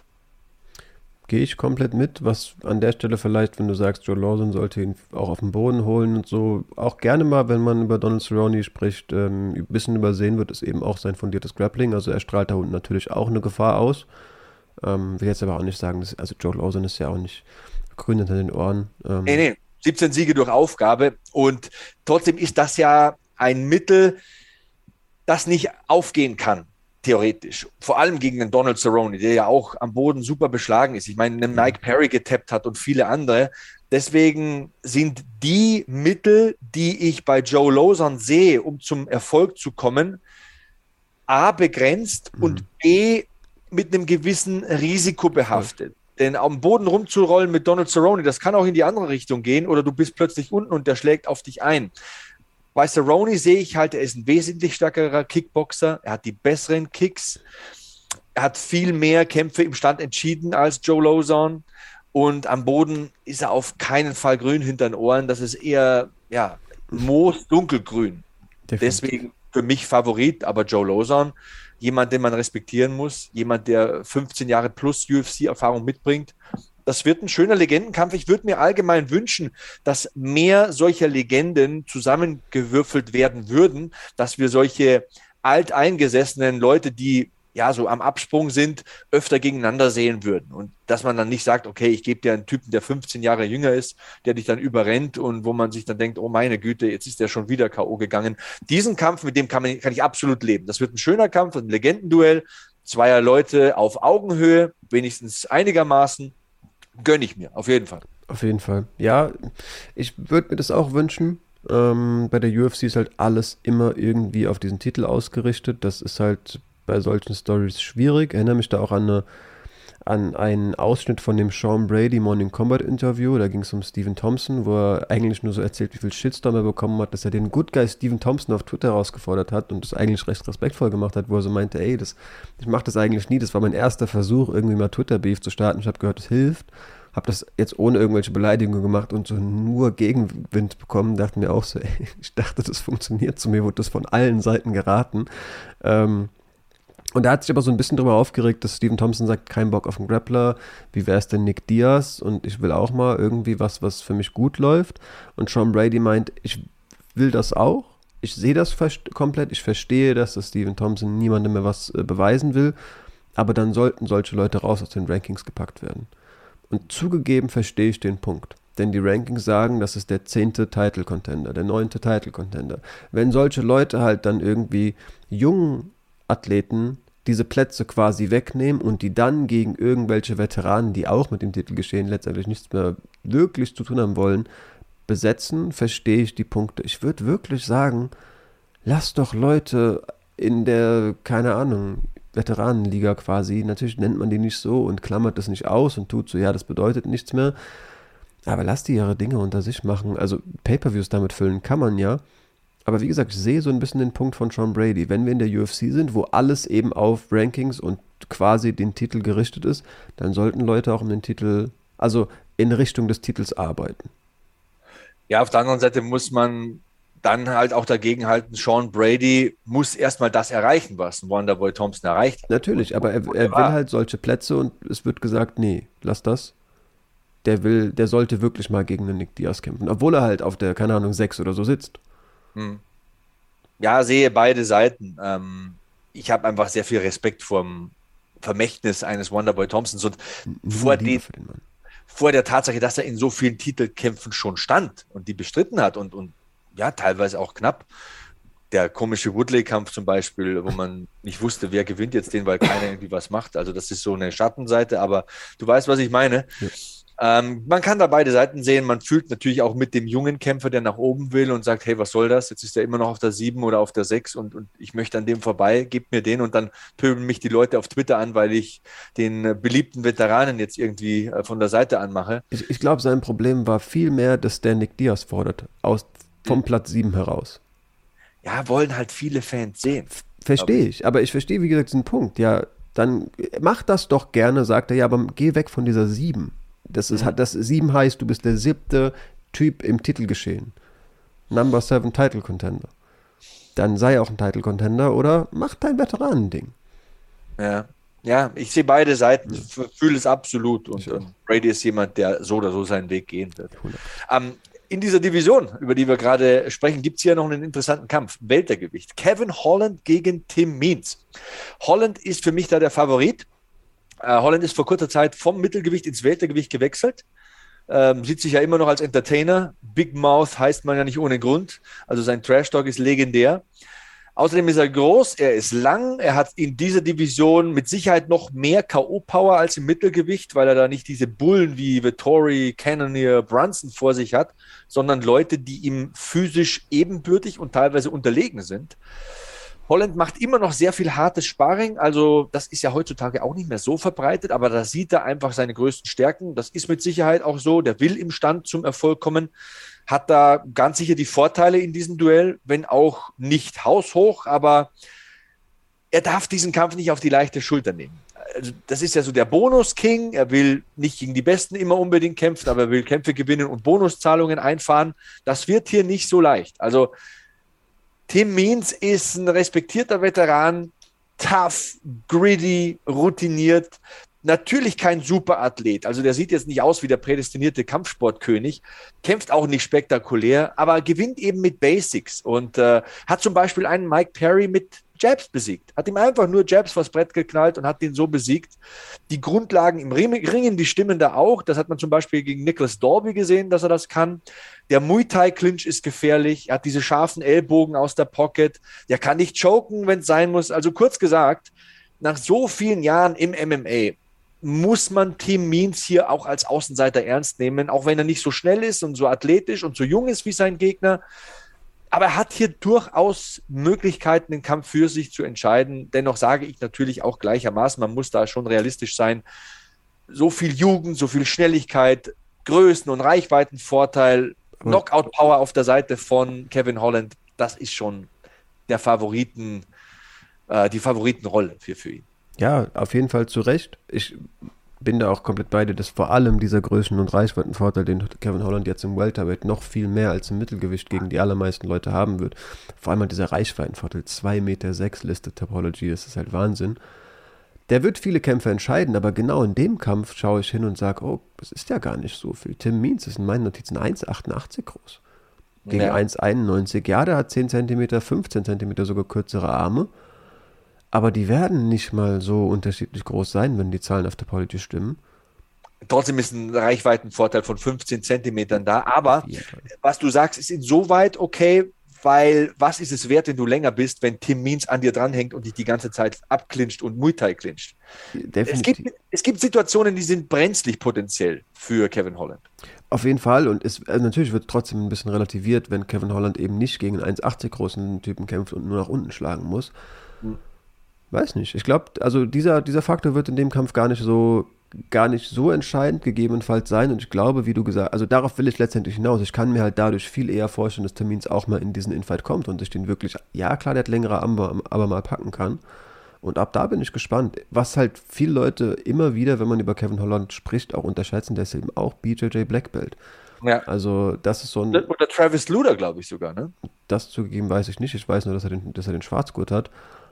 Gehe ich komplett mit, was an der Stelle vielleicht, wenn du sagst, Joe Lauzon sollte ihn auch auf den Boden holen und so, auch gerne mal, wenn man über Donald Cerrone spricht, ein bisschen übersehen wird, ist eben auch sein fundiertes Grappling, also er strahlt da unten natürlich auch eine Gefahr aus, will jetzt aber auch nicht sagen, also Joe Lauzon ist ja auch nicht grün hinter den Ohren. Nee, 17 Siege durch Aufgabe, und trotzdem ist das ja ein Mittel, das nicht aufgehen kann. Theoretisch. Vor allem gegen den Donald Cerrone, der ja auch am Boden super beschlagen ist. Ich meine, einen Mike Perry getappt hat und viele andere. Deswegen sind die Mittel, die ich bei Joe Lauzon sehe, um zum Erfolg zu kommen, A, begrenzt und B, mit einem gewissen Risiko behaftet. Denn am Boden rumzurollen mit Donald Cerrone, das kann auch in die andere Richtung gehen, oder du bist plötzlich unten und der schlägt auf dich ein. Bei Cerrone sehe ich halt, er ist ein wesentlich stärkerer Kickboxer, er hat die besseren Kicks. Er hat viel mehr Kämpfe im Stand entschieden als Joe Lauzon. Und am Boden ist er auf keinen Fall grün hinter den Ohren. Das ist eher, ja, moos-dunkelgrün. Deswegen für mich Favorit, aber Joe Lauzon, jemand, den man respektieren muss, jemand, der 15 Jahre plus UFC-Erfahrung mitbringt. Das wird ein schöner Legendenkampf. Ich würde mir allgemein wünschen, dass mehr solcher Legenden zusammengewürfelt werden würden, dass wir solche alteingesessenen Leute, die ja so am Absprung sind, öfter gegeneinander sehen würden. Und dass man dann nicht sagt, okay, ich gebe dir einen Typen, der 15 Jahre jünger ist, der dich dann überrennt und wo man sich dann denkt, oh meine Güte, jetzt ist der schon wieder K.O. gegangen. Diesen Kampf, mit dem kann ich absolut leben. Das wird ein schöner Kampf, ein Legendenduell, zweier Leute auf Augenhöhe, wenigstens einigermaßen, gönne ich mir, auf jeden Fall. Auf jeden Fall. Ja, ich würde mir das auch wünschen. Bei der UFC ist halt alles immer irgendwie auf diesen Titel ausgerichtet. Das ist halt bei solchen Stories schwierig. Ich erinnere mich da auch an einen Ausschnitt von dem Sean Brady Morning Combat Interview. Da ging es um Stephen Thompson, wo er eigentlich nur so erzählt, wie viel Shitstorm er bekommen hat, dass er den Good Guy Stephen Thompson auf Twitter herausgefordert hat und das eigentlich recht respektvoll gemacht hat, wo er so meinte, ey, ich mache das eigentlich nie. Das war mein erster Versuch, irgendwie mal Twitter-Beef zu starten. Ich habe gehört, es hilft. Habe das jetzt ohne irgendwelche Beleidigungen gemacht und so nur Gegenwind bekommen. Dachte mir auch so, ey, ich dachte, das funktioniert. Zu mir wurde das von allen Seiten geraten. Und er hat sich aber so ein bisschen darüber aufgeregt, dass Stephen Thompson sagt, kein Bock auf einen Grappler, wie wäre es denn Nick Diaz? Und ich will auch mal irgendwie was für mich gut läuft. Und Sean Brady meint, ich will das auch. Ich sehe das komplett. Ich verstehe, dass das Stephen Thompson niemandem mehr was beweisen will. Aber dann sollten solche Leute raus aus den Rankings gepackt werden. Und zugegeben verstehe ich den Punkt. Denn die Rankings sagen, das ist der 10. Title-Contender, der 9. Title-Contender. Wenn solche Leute halt dann irgendwie jungen Athleten diese Plätze quasi wegnehmen und die dann gegen irgendwelche Veteranen, die auch mit dem Titelgeschehen letztendlich nichts mehr wirklich zu tun haben wollen, besetzen, verstehe ich die Punkte. Ich würde wirklich sagen, lass doch Leute in der, keine Ahnung, Veteranenliga quasi, natürlich nennt man die nicht so und klammert das nicht aus und tut so, ja, das bedeutet nichts mehr, aber lass die ihre Dinge unter sich machen. Also Pay-Per-Views damit füllen kann man ja, aber wie gesagt, ich sehe so ein bisschen den Punkt von Sean Brady. Wenn wir in der UFC sind, wo alles eben auf Rankings und quasi den Titel gerichtet ist, dann sollten Leute auch um den Titel, also in Richtung des Titels arbeiten. Ja, auf der anderen Seite muss man dann halt auch dagegen halten, Sean Brady muss erstmal das erreichen, was ein Wonderboy Thompson erreicht hat. Natürlich, aber er will halt solche Plätze und es wird gesagt, nee, lass das. Der sollte wirklich mal gegen den Nick Diaz kämpfen, obwohl er halt auf der, keine Ahnung, 6 oder so sitzt. Ja, sehe beide Seiten. Ich habe einfach sehr viel Respekt vor dem Vermächtnis eines Wonderboy Thompsons und vor der Tatsache, dass er in so vielen Titelkämpfen schon stand und die bestritten hat und ja, teilweise auch knapp. Der komische Woodley-Kampf zum Beispiel, wo man nicht wusste, wer gewinnt jetzt den, weil keiner irgendwie was macht. Also das ist so eine Schattenseite, aber du weißt, was ich meine. Ja. Man kann da beide Seiten sehen. Man fühlt natürlich auch mit dem jungen Kämpfer, der nach oben will und sagt, hey, was soll das? Jetzt ist er immer noch auf der 7 oder auf der 6 und ich möchte an dem vorbei, gebt mir den und dann pöbeln mich die Leute auf Twitter an, weil ich den beliebten Veteranen jetzt irgendwie von der Seite anmache. Ich glaube, sein Problem war viel mehr, dass der Nick Diaz fordert, vom Platz 7 heraus. Ja, wollen halt viele Fans sehen. Verstehe ich, aber ich verstehe, wie gesagt, diesen Punkt. Ja, dann mach das doch gerne, sagt er, ja, aber geh weg von dieser 7. Das 7 heißt, du bist der 7. Typ im Titelgeschehen. Number 7 Title Contender. Dann sei auch ein Title Contender oder mach dein Veteranending. Ja, ich sehe beide Seiten, fühle es absolut und Brady ist jemand, der so oder so seinen Weg gehen wird. In dieser Division, über die wir gerade sprechen, gibt es hier noch einen interessanten Kampf. Weltergewicht. Kevin Holland gegen Tim Means. Holland ist für mich da der Favorit. Holland ist vor kurzer Zeit vom Mittelgewicht ins Weltergewicht gewechselt. Sieht sich ja immer noch als Entertainer. Big Mouth heißt man ja nicht ohne Grund. Also sein Trash-Talk ist legendär. Außerdem ist er groß, er ist lang, er hat in dieser Division mit Sicherheit noch mehr K.O.-Power als im Mittelgewicht, weil er da nicht diese Bullen wie Vettori, Cannonier, Brunson vor sich hat, sondern Leute, die ihm physisch ebenbürtig und teilweise unterlegen sind. Holland macht immer noch sehr viel hartes Sparring, also das ist ja heutzutage auch nicht mehr so verbreitet, aber da sieht er einfach seine größten Stärken. Das ist mit Sicherheit auch so, der will im Stand zum Erfolg kommen, hat da ganz sicher die Vorteile in diesem Duell, wenn auch nicht haushoch, aber er darf diesen Kampf nicht auf die leichte Schulter nehmen. also das ist ja so der Bonus-King. Er will nicht gegen die Besten immer unbedingt kämpfen, aber er will Kämpfe gewinnen und Bonuszahlungen einfahren. Das wird hier nicht so leicht. Also Tim Means ist ein respektierter Veteran, tough, gritty, routiniert. Natürlich kein Superathlet. Also der sieht jetzt nicht aus wie der prädestinierte Kampfsportkönig, kämpft auch nicht spektakulär, aber gewinnt eben mit Basics und hat zum Beispiel einen Mike Perry mit Jabs besiegt. Hat ihm einfach nur Jabs vors Brett geknallt und hat ihn so besiegt. Die Grundlagen im Ringen, die stimmen da auch. Das hat man zum Beispiel gegen Nicholas Dalby gesehen, dass er das kann. Der Muay Thai Clinch ist gefährlich. Er hat diese scharfen Ellbogen aus der Pocket. Der kann nicht choken, wenn es sein muss. Also kurz gesagt, nach so vielen Jahren im MMA muss man Tim Means hier auch als Außenseiter ernst nehmen, auch wenn er nicht so schnell ist und so athletisch und so jung ist wie sein Gegner. Aber er hat hier durchaus Möglichkeiten, den Kampf für sich zu entscheiden. Dennoch sage ich natürlich auch gleichermaßen, man muss da schon realistisch sein. So viel Jugend, so viel Schnelligkeit, Größen- und Reichweitenvorteil, Knockout-Power auf der Seite von Kevin Holland, das ist schon die Favoritenrolle für ihn. Ja, auf jeden Fall zu Recht. Ich bin da auch komplett bei dir, dass vor allem dieser Größen- und Reichweitenvorteil, den Kevin Holland jetzt im Welterweight noch viel mehr als im Mittelgewicht gegen die allermeisten Leute haben wird. Vor allem dieser Reichweitenvorteil, 2,6 Meter listet Topology, das ist halt Wahnsinn. Der wird viele Kämpfe entscheiden, aber genau in dem Kampf schaue ich hin und sage, oh, das ist ja gar nicht so viel. Tim Means ist in meinen Notizen 1,88 groß. Gegen 1,91. Ja, der hat 10 cm, 15 cm sogar kürzere Arme. Aber die werden nicht mal so unterschiedlich groß sein, wenn die Zahlen auf Topology stimmen. Trotzdem ist ein Reichweitenvorteil von 15 Zentimetern da. Aber was du sagst, ist insoweit okay, weil was ist es wert, wenn du länger bist, wenn Tim Means an dir dranhängt und dich die ganze Zeit abclincht und Muay Thai clincht? Definitiv. Es gibt Situationen, die sind brenzlig potenziell für Kevin Holland. Auf jeden Fall. Und natürlich wird trotzdem ein bisschen relativiert, wenn Kevin Holland eben nicht gegen einen 1,80 großen Typen kämpft und nur nach unten schlagen muss. Weiß nicht. Ich glaube, also dieser Faktor wird in dem Kampf gar nicht so entscheidend gegebenenfalls sein. Und ich glaube, wie du gesagt hast, also darauf will ich letztendlich hinaus. Ich kann mir halt dadurch viel eher vorstellen, dass Termins auch mal in diesen Infight kommt und sich den wirklich, ja klar, der hat längere Arme, aber mal packen kann. Und ab da bin ich gespannt. Was halt viele Leute immer wieder, wenn man über Kevin Holland spricht, auch unterschätzen, der ist eben auch BJJ Black Belt. Ja. Also das ist so ein... Oder Travis Luder, glaube ich sogar, ne? Das zugegeben weiß ich nicht. Ich weiß nur, dass er den Schwarzgurt hat.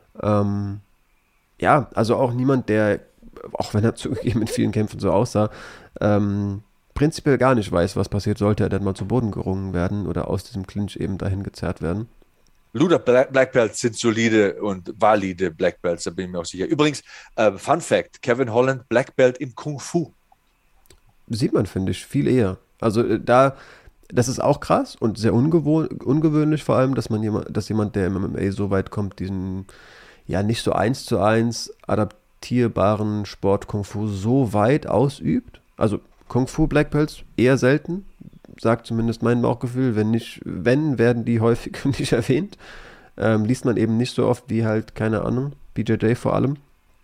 Ja, also auch niemand, der, auch wenn er zugegeben in vielen Kämpfen so aussah, prinzipiell gar nicht weiß, was passiert, sollte er dann mal zu Boden gerungen werden oder aus diesem Clinch eben dahin gezerrt werden. Luder Black Belts sind solide und valide Black Belts, da bin ich mir auch sicher. Übrigens, Fun Fact, Kevin Holland Black Belt im Kung Fu. Sieht man, finde ich, viel eher. Also das ist auch krass und sehr ungewöhnlich vor allem, dass jemand, der im MMA so weit kommt, diesen ja nicht so 1:1 adaptierbaren Sport Kung Fu so weit ausübt. Also Kung Fu Black Belts eher selten, sagt zumindest mein Bauchgefühl. Wenn werden die häufig nicht erwähnt. Liest man eben nicht so oft wie halt, keine Ahnung, BJJ vor allem.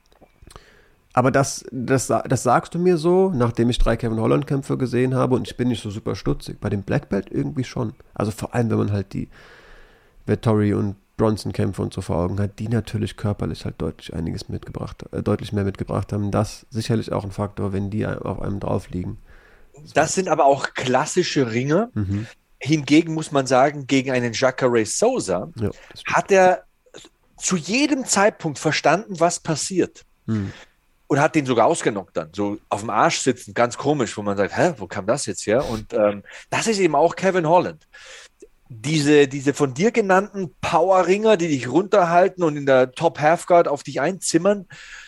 Aber das sagst du mir so, nachdem ich 3 Kevin Holland-Kämpfe gesehen habe und ich bin nicht so super stutzig. Bei dem Black Belt irgendwie schon. Also vor allem, wenn man halt die Vettori und Bronson-Kämpfe und so vor Augen hat, die natürlich körperlich halt deutlich mehr mitgebracht haben. Das sicherlich auch ein Faktor, wenn die auf einem drauf liegen. Das sind aber auch klassische Ringer. Hingegen muss man sagen, gegen einen Jacare Souza hat er zu jedem Zeitpunkt verstanden, was passiert. Und hat den sogar ausgenockt dann, so auf dem Arsch sitzen, ganz komisch, wo man sagt, wo kam das jetzt her? Und das ist eben auch Kevin Holland. Diese von dir genannten Powerringer, die dich runterhalten und in der Top Halfguard auf dich einzimmern,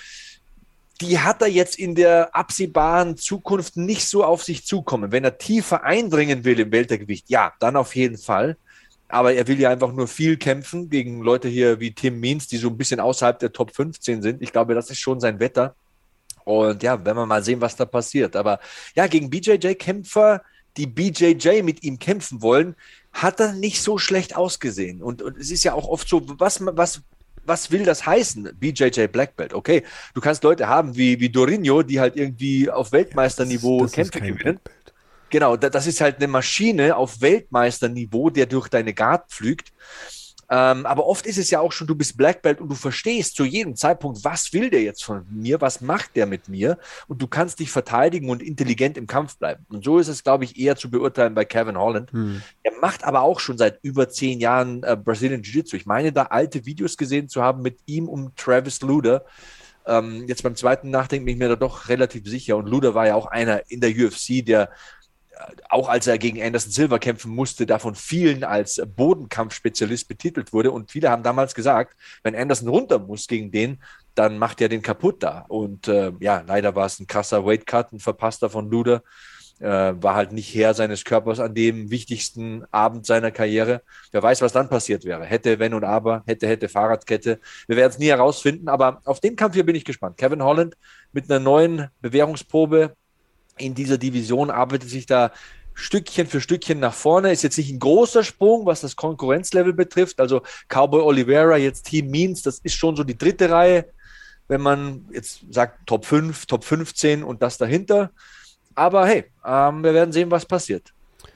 die hat er jetzt in der absehbaren Zukunft nicht so auf sich zukommen. Wenn er tiefer eindringen will im Weltergewicht, ja, dann auf jeden Fall. Aber er will ja einfach nur viel kämpfen gegen Leute hier wie Tim Means, die so ein bisschen außerhalb der Top 15 sind. Ich glaube, das ist schon sein Wetter. Und ja, werden wir mal sehen, was da passiert. Aber ja, gegen BJJ-Kämpfer, die BJJ mit ihm kämpfen wollen, hat er nicht so schlecht ausgesehen. Und es ist ja auch oft so, was will das heißen, BJJ Black Belt? Okay, du kannst Leute haben wie Dorinho, die halt irgendwie auf Weltmeisterniveau Kämpfe gewinnen. Genau, das ist halt eine Maschine auf Weltmeisterniveau, der durch deine Guard pflügt. Aber oft ist es ja auch schon, du bist Black Belt und du verstehst zu jedem Zeitpunkt, was will der jetzt von mir, was macht der mit mir, und du kannst dich verteidigen und intelligent im Kampf bleiben. Und so ist es, glaube ich, eher zu beurteilen bei Kevin Holland. Er macht aber auch schon seit über 10 Jahren Brazilian Jiu-Jitsu. Ich meine, da alte Videos gesehen zu haben mit ihm und Travis Luder. Jetzt beim zweiten Nachdenken bin ich mir da doch relativ sicher. Und Luder war ja auch einer in der UFC, der auch als er gegen Anderson Silva kämpfen musste, da von vielen als Bodenkampfspezialist betitelt wurde. Und viele haben damals gesagt, wenn Anderson runter muss gegen den, dann macht er den kaputt da. Und leider war es ein krasser Weightcut, ein Verpasster von Luder. War halt nicht Herr seines Körpers an dem wichtigsten Abend seiner Karriere. Wer weiß, was dann passiert wäre. Hätte, wenn und aber, hätte Fahrradkette. Wir werden es nie herausfinden, aber auf den Kampf hier bin ich gespannt. Kevin Holland mit einer neuen Bewährungsprobe in dieser Division arbeitet sich da Stückchen für Stückchen nach vorne. Ist jetzt nicht ein großer Sprung, was das Konkurrenzlevel betrifft. Also Cowboy Oliveira, jetzt Team Means, das ist schon so die dritte Reihe, wenn man jetzt sagt Top 5, Top 15 und das dahinter. Aber hey, wir werden sehen, was passiert.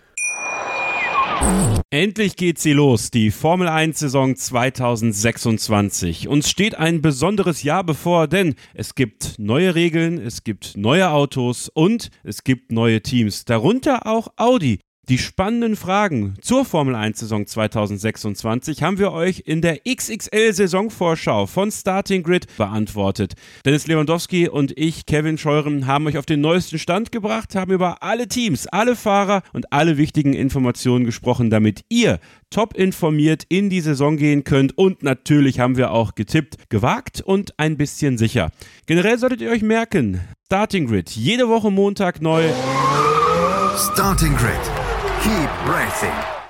Endlich geht sie los, die Formel 1-Saison 2026. Uns steht ein besonderes Jahr bevor, denn es gibt neue Regeln, es gibt neue Autos und es gibt neue Teams, darunter auch Audi. Die spannenden Fragen zur Formel 1-Saison 2026 haben wir euch in der XXL-Saisonvorschau von Starting Grid beantwortet. Dennis Lewandowski und ich, Kevin Scheuren, haben euch auf den neuesten Stand gebracht, haben über alle Teams, alle Fahrer und alle wichtigen Informationen gesprochen, damit ihr top informiert in die Saison gehen könnt. Und natürlich haben wir auch getippt, gewagt und ein bisschen sicher. Generell solltet ihr euch merken, Starting Grid, jede Woche Montag neu. Starting Grid. Keep racing.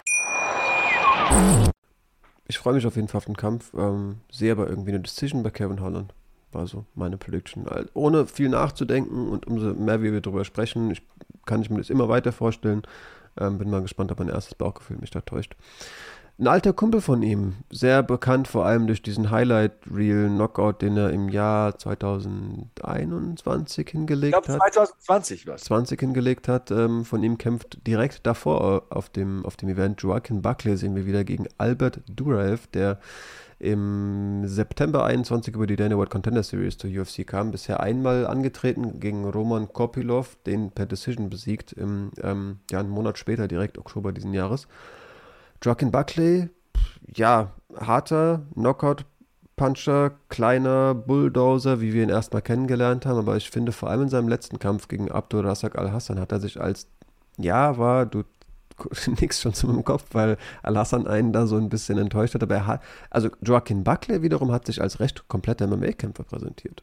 Ich freue mich auf jeden Fall auf den Kampf. Sehe aber irgendwie eine Decision bei Kevin Holland. War so meine Prediction. Ohne viel nachzudenken und umso mehr wir darüber sprechen, kann ich mir das immer weiter vorstellen. Bin mal gespannt, ob mein erstes Bauchgefühl mich da täuscht. Ein alter Kumpel von ihm, sehr bekannt vor allem durch diesen Highlight-Reel-Knockout, den er im Jahr 2021 hingelegt hat. Ich glaube 2020 war es. 20 hingelegt hat. Von ihm kämpft direkt davor auf dem Event Joaquin Buckley, sehen wir wieder gegen Albert Duraev, der im September 21 über die Dana White Contender Series zur UFC kam. Bisher einmal angetreten gegen Roman Kopylov, den per Decision besiegt, einen Monat später, direkt Oktober diesen Jahres. Joaquin Buckley, ja, harter Knockout-Puncher, kleiner Bulldozer, wie wir ihn erstmal kennengelernt haben, aber ich finde vor allem in seinem letzten Kampf gegen Abdur Razak Al-Hassan hat er sich als, du nickst schon zu meinem Kopf, weil Al-Hassan einen da so ein bisschen enttäuscht hat, aber Joaquin Buckley wiederum hat sich als recht kompletter MMA-Kämpfer präsentiert.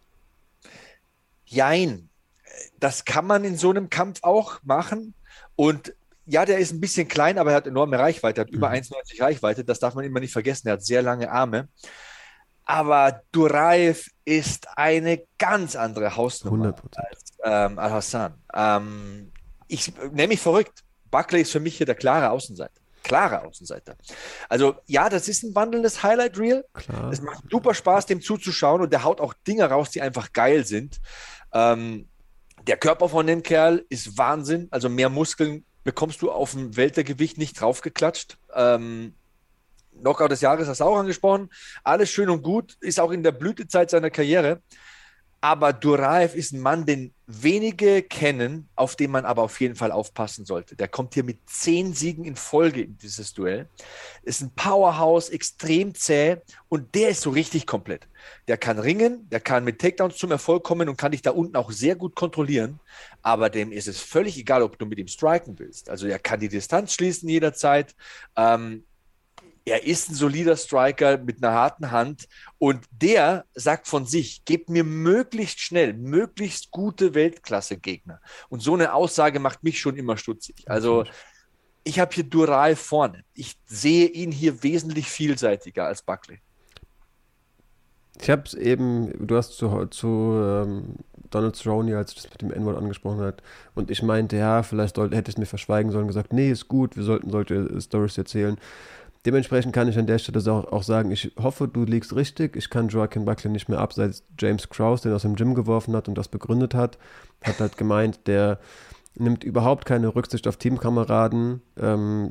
Jein, das kann man in so einem Kampf auch machen und ja, der ist ein bisschen klein, aber er hat enorme Reichweite, hat über 1,90 Reichweite, das darf man immer nicht vergessen, er hat sehr lange Arme. Aber Duraev ist eine ganz andere Hausnummer 100%. als Al-Hassan. Ich nenne mich verrückt. Buckley ist für mich hier der klare Außenseiter. Also ja, das ist ein wandelndes Highlight-Reel. Es macht super Spaß, dem zuzuschauen und der haut auch Dinge raus, die einfach geil sind. Der Körper von dem Kerl ist Wahnsinn, also mehr Muskeln bekommst du auf dem Weltergewicht nicht draufgeklatscht. Knockout des Jahres hast du auch angesprochen. Alles schön und gut, ist auch in der Blütezeit seiner Karriere. Aber Duraev ist ein Mann, den wenige kennen, auf den man aber auf jeden Fall aufpassen sollte. Der kommt hier mit 10 Siegen in Folge in dieses Duell. Ist ein Powerhouse, extrem zäh und der ist so richtig komplett. Der kann ringen, der kann mit Takedowns zum Erfolg kommen und kann dich da unten auch sehr gut kontrollieren. Aber dem ist es völlig egal, ob du mit ihm striken willst. Also er kann die Distanz schließen jederzeit. Er ist ein solider Striker mit einer harten Hand und der sagt von sich, gebt mir möglichst schnell, möglichst gute Weltklasse-Gegner. Und so eine Aussage macht mich schon immer stutzig. Also ich habe hier Duraev vorne. Ich sehe ihn hier wesentlich vielseitiger als Buckley. Ich habe es eben, du hast zu Donald Cerrone, als ich das mit dem N-Wort angesprochen hat, und ich meinte, ja, vielleicht hätte ich es mir verschweigen sollen, gesagt, nee, ist gut, wir sollten solche Storys erzählen. Dementsprechend kann ich an der Stelle auch sagen, ich hoffe, du liegst richtig. Ich kann Joaquin Buckley nicht mehr abseits James Krause, den aus dem Gym geworfen hat und das begründet hat halt gemeint, der nimmt überhaupt keine Rücksicht auf Teamkameraden.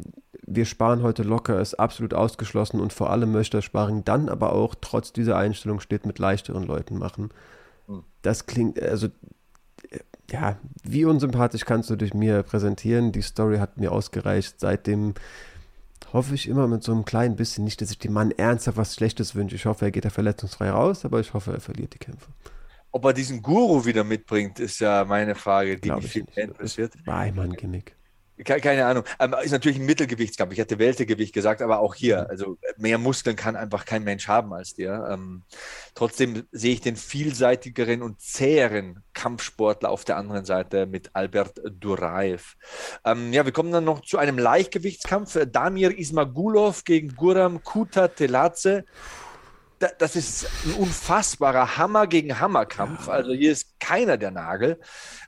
wir sparen heute locker, ist absolut ausgeschlossen und vor allem möchte er Sparring dann aber auch trotz dieser Einstellung steht mit leichteren Leuten machen. Das klingt, also ja, wie unsympathisch kannst du dich mir präsentieren? Die Story hat mir ausgereicht. Seitdem hoffe ich immer mit so einem kleinen bisschen, nicht, dass ich dem Mann ernsthaft was Schlechtes wünsche. Ich hoffe, er geht da verletzungsfrei raus, aber ich hoffe, er verliert die Kämpfe. Ob er diesen Guru wieder mitbringt, ist ja meine Frage, die Glaube mich ich viel nicht. interessiert. Weimann-Gimmick. Keine Ahnung. Ist natürlich ein Mittelgewichtskampf. Ich hatte Weltergewicht gesagt, aber auch hier. Also mehr Muskeln kann einfach kein Mensch haben als der. Trotzdem sehe ich den vielseitigeren und zäheren Kampfsportler auf der anderen Seite mit Albert Duraev. Ja, wir kommen dann noch zu einem Leichtgewichtskampf. Damir Ismagulov gegen Guram Kutateladze. Das ist ein unfassbarer Hammer gegen Hammer-Kampf. Also hier ist keiner der Nagel.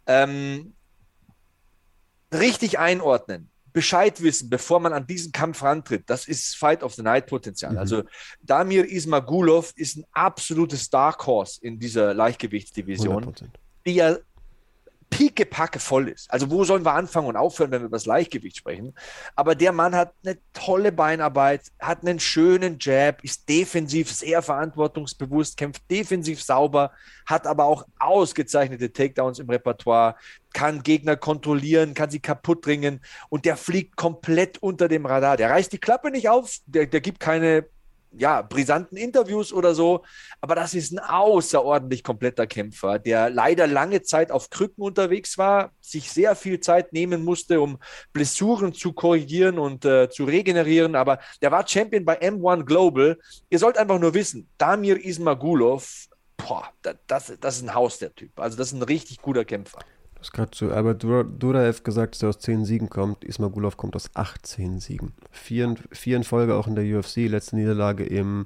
Richtig einordnen, Bescheid wissen, bevor man an diesen Kampf rantritt, das ist Fight of the Night Potenzial. Also Damir Ismagulov ist ein absolutes Dark Horse in dieser Leichtgewichtsdivision, 100%. die ja piekepacke voll ist. Also wo sollen wir anfangen und aufhören, wenn wir über das Leichtgewicht sprechen? Aber der Mann hat eine tolle Beinarbeit, hat einen schönen Jab, ist defensiv sehr verantwortungsbewusst, kämpft defensiv sauber, hat aber auch ausgezeichnete Takedowns im Repertoire, kann Gegner kontrollieren, kann sie kaputt ringen und der fliegt komplett unter dem Radar. Der reißt die Klappe nicht auf, der gibt keine brisanten Interviews oder so, aber das ist ein außerordentlich kompletter Kämpfer, der leider lange Zeit auf Krücken unterwegs war, sich sehr viel Zeit nehmen musste, um Blessuren zu korrigieren und zu regenerieren, aber der war Champion bei M1 Global. Ihr sollt einfach nur wissen, Damir Ismagulov, das ist ein Haus, der Typ. Also das ist ein richtig guter Kämpfer. Du hast gerade zu Albert Duraev gesagt, dass er aus 10 Siegen kommt. Ismagulov kommt aus 18 Siegen. 4 in Folge auch in der UFC. Letzte Niederlage im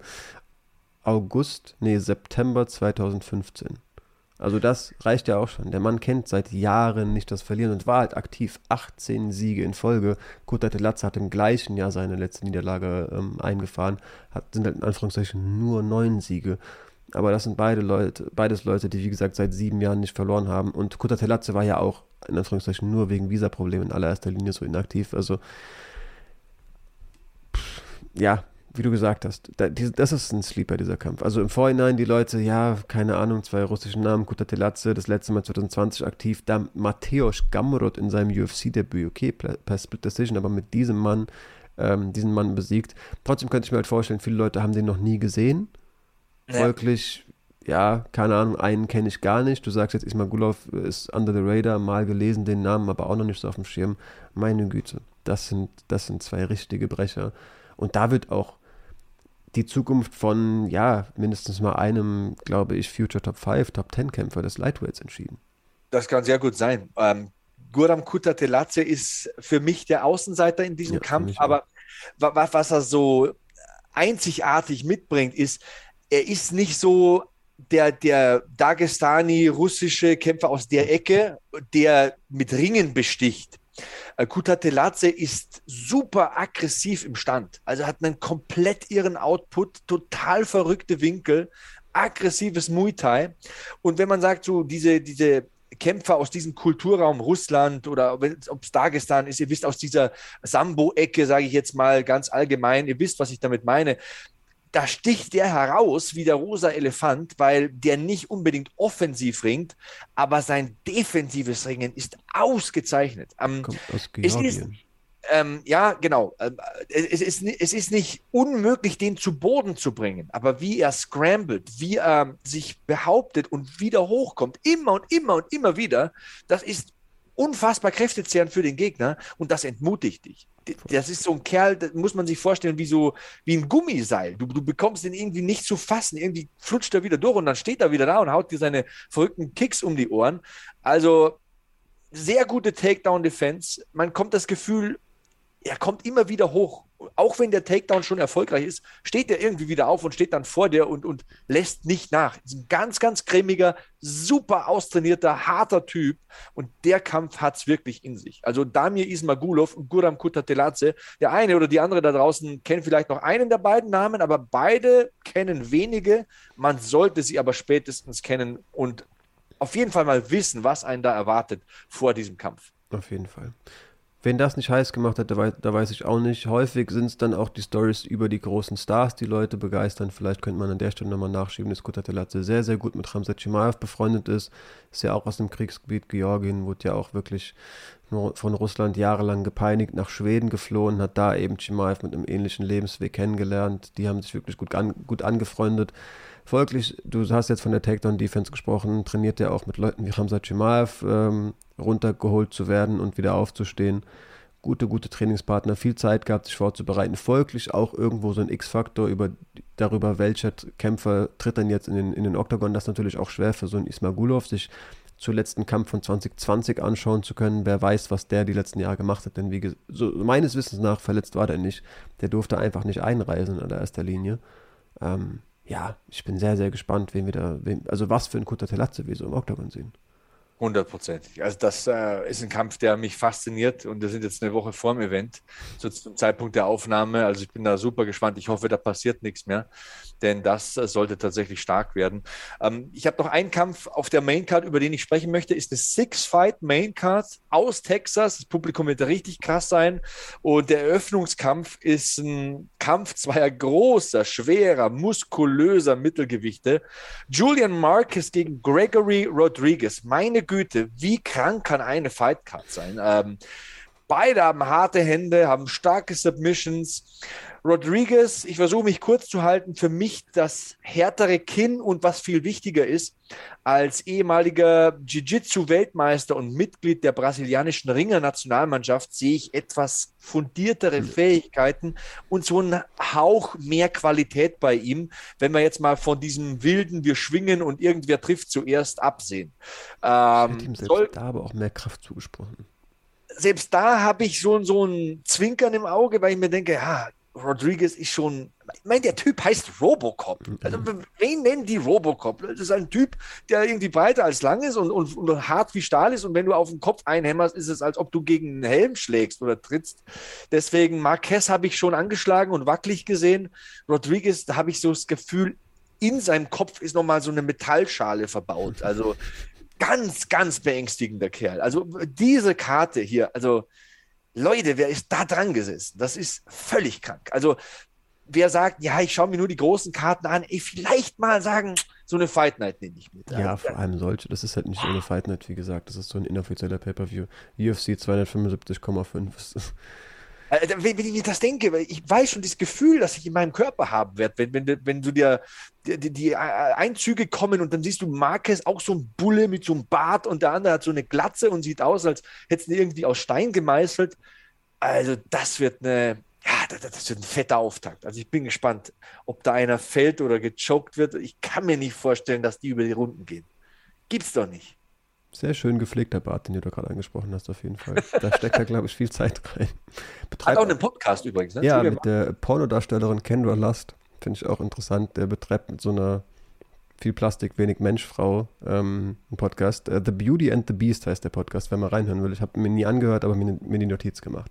September 2015. Also das reicht ja auch schon. Der Mann kennt seit Jahren nicht das Verlieren und war halt aktiv. 18 Siege in Folge. Kutateladze hat im gleichen Jahr seine letzte Niederlage eingefahren. Sind halt in Anführungszeichen nur 9 Siege. Aber das sind beides Leute, die wie gesagt seit 7 Jahren nicht verloren haben. Und Kutateladze war ja auch in Anführungszeichen nur wegen Visaproblemen in allererster Linie so inaktiv. Also ja, wie du gesagt hast, das ist ein Sleeper, dieser Kampf. Also im Vorhinein die Leute, ja, keine Ahnung, 2 russische Namen, Kutateladze, das letzte Mal 2020 aktiv, da Mateusz Gamrot in seinem UFC-Debüt, okay, per Split Decision, aber mit diesen Mann besiegt. Trotzdem könnte ich mir halt vorstellen, viele Leute haben den noch nie gesehen. Folglich, ja, keine Ahnung, einen kenne ich gar nicht. Du sagst jetzt, Ismagulov ist under the radar, mal gelesen den Namen, aber auch noch nicht so auf dem Schirm. Meine Güte, das sind 2 richtige Brecher. Und da wird auch die Zukunft von, mindestens mal einem, glaube ich, Future Top 5, Top 10 Kämpfer des Lightweights entschieden. Das kann sehr gut sein. Guram Kutateladze ist für mich der Außenseiter in diesem Kampf, aber was er so einzigartig mitbringt, ist, er ist nicht so der Dagestani-russische Kämpfer aus der Ecke, der mit Ringen besticht. Kutateladze ist super aggressiv im Stand. Also hat einen komplett irren Output, total verrückte Winkel, aggressives Muay Thai. Und wenn man sagt, so diese Kämpfer aus diesem Kulturraum Russland oder ob es Dagestan ist, ihr wisst, aus dieser Sambo-Ecke, sage ich jetzt mal ganz allgemein, ihr wisst, was ich damit meine, da sticht der heraus wie der rosa Elefant, weil der nicht unbedingt offensiv ringt, aber sein defensives Ringen ist ausgezeichnet. Kommt aus Georgien. Es ist nicht unmöglich, den zu Boden zu bringen, aber wie er scrambled, wie er sich behauptet und wieder hochkommt, immer und immer und immer wieder, das ist unfassbar kräftezehrend für den Gegner und das entmutigt dich. Das ist so ein Kerl, das muss man sich vorstellen, wie ein Gummiseil. Du bekommst ihn irgendwie nicht zu fassen. Irgendwie flutscht er wieder durch und dann steht er wieder da und haut dir seine verrückten Kicks um die Ohren. Also sehr gute Takedown-Defense. Man kommt das Gefühl, er kommt immer wieder hoch. Auch wenn der Takedown schon erfolgreich ist, steht er irgendwie wieder auf und steht dann vor dir und lässt nicht nach. Ist ein ganz, ganz cremiger, super austrainierter, harter Typ und der Kampf hat es wirklich in sich. Also Damir Ismagulov und Guram Kutateladze, der eine oder die andere da draußen kennen vielleicht noch einen der beiden Namen, aber beide kennen wenige. Man sollte sie aber spätestens kennen und auf jeden Fall mal wissen, was einen da erwartet vor diesem Kampf. Auf jeden Fall. Wen das nicht heiß gemacht hat, da weiß ich auch nicht. Häufig sind es dann auch die Stories über die großen Stars, die Leute begeistern. Vielleicht könnte man an der Stelle nochmal nachschieben, dass Kutateladze sehr, sehr gut mit Khamzat Chimaev befreundet ist. Ist ja auch aus dem Kriegsgebiet Georgien, wurde ja auch wirklich nur von Russland jahrelang gepeinigt, nach Schweden geflohen, hat da eben Chimaev mit einem ähnlichen Lebensweg kennengelernt. Die haben sich wirklich gut angefreundet. Folglich, du hast jetzt von der Takedown-Defense gesprochen, trainiert er auch mit Leuten wie Khamzat Chimaev, runtergeholt zu werden und wieder aufzustehen. Gute Trainingspartner, viel Zeit gehabt, sich vorzubereiten. Folglich auch irgendwo so ein X-Faktor darüber, welcher Kämpfer tritt dann jetzt in den Oktagon. Das ist natürlich auch schwer für so einen Ismagulov, sich zum letzten Kampf von 2020 anschauen zu können. Wer weiß, was der die letzten Jahre gemacht hat. Denn so meines Wissens nach verletzt war der nicht. Der durfte einfach nicht einreisen in der erster Linie. Ja, ich bin sehr, sehr gespannt, also was für ein Kutateladze wir so im Oktagon sehen. 100%. Also das ist ein Kampf, der mich fasziniert und wir sind jetzt eine Woche vor dem Event, so zum Zeitpunkt der Aufnahme. Also ich bin da super gespannt. Ich hoffe, da passiert nichts mehr, denn das sollte tatsächlich stark werden. Ich habe noch einen Kampf auf der Maincard, über den ich sprechen möchte, ist eine Six-Fight-Maincard aus Texas. Das Publikum wird da richtig krass sein und der Eröffnungskampf ist ein Kampf zweier großer, schwerer, muskulöser Mittelgewichte. Julian Marquez gegen Gregory Rodriguez. Meine Güte, wie krank kann eine Fightcard sein? Beide haben harte Hände, haben starke Submissions. Rodriguez, ich versuche mich kurz zu halten, für mich das härtere Kinn und was viel wichtiger ist, als ehemaliger Jiu-Jitsu-Weltmeister und Mitglied der brasilianischen Ringer-Nationalmannschaft sehe ich etwas fundiertere Fähigkeiten und so einen Hauch mehr Qualität bei ihm, wenn wir jetzt mal von diesem wilden, wir schwingen und irgendwer trifft zuerst absehen. Ich hätte ihm selbst da aber auch mehr Kraft zugesprochen. Selbst da habe ich so ein Zwinkern im Auge, weil ich mir denke, ja, Rodriguez ist schon, ich meine, der Typ heißt Robocop. Also, wen nennen die Robocop? Das ist ein Typ, der irgendwie breiter als lang ist und hart wie Stahl ist. Und wenn du auf den Kopf einhämmerst, ist es, als ob du gegen einen Helm schlägst oder trittst. Deswegen, Marquez habe ich schon angeschlagen und wackelig gesehen. Rodriguez, da habe ich so das Gefühl, in seinem Kopf ist nochmal so eine Metallschale verbaut. Also, ganz, ganz beängstigender Kerl. Also, diese Karte hier, also, Leute, wer ist da dran gesessen? Das ist völlig krank. Also, wer sagt, ja, ich schaue mir nur die großen Karten an, vielleicht mal sagen, so eine Fight Night nehme ich mit. Ja, vor allem solche. Das ist halt nicht so eine Fight Night, wie gesagt. Das ist so ein inoffizieller Pay-Per-View. UFC 275,5. Wenn ich mir das denke, weil ich weiß schon das Gefühl, das ich in meinem Körper haben werde, wenn du dir die Einzüge kommen und dann siehst du Marquez, auch so ein Bulle mit so einem Bart und der andere hat so eine Glatze und sieht aus, als hätten die irgendwie aus Stein gemeißelt. Also das wird ein fetter Auftakt. Also ich bin gespannt, ob da einer fällt oder gechoked wird. Ich kann mir nicht vorstellen, dass die über die Runden gehen. Gibt's doch nicht. Sehr schön gepflegter Bart, den du da gerade angesprochen hast, auf jeden Fall. Da steckt da, glaube ich, viel Zeit rein. Hat auch einen Podcast übrigens, ne? Ja, mit der Pornodarstellerin Kendra Lust. Finde ich auch interessant. Der betreibt mit so einer viel Plastik, wenig Mensch-Frau einen Podcast. The Beauty and the Beast heißt der Podcast, wenn man reinhören will. Ich habe mir nie angehört, aber mir die Notiz gemacht.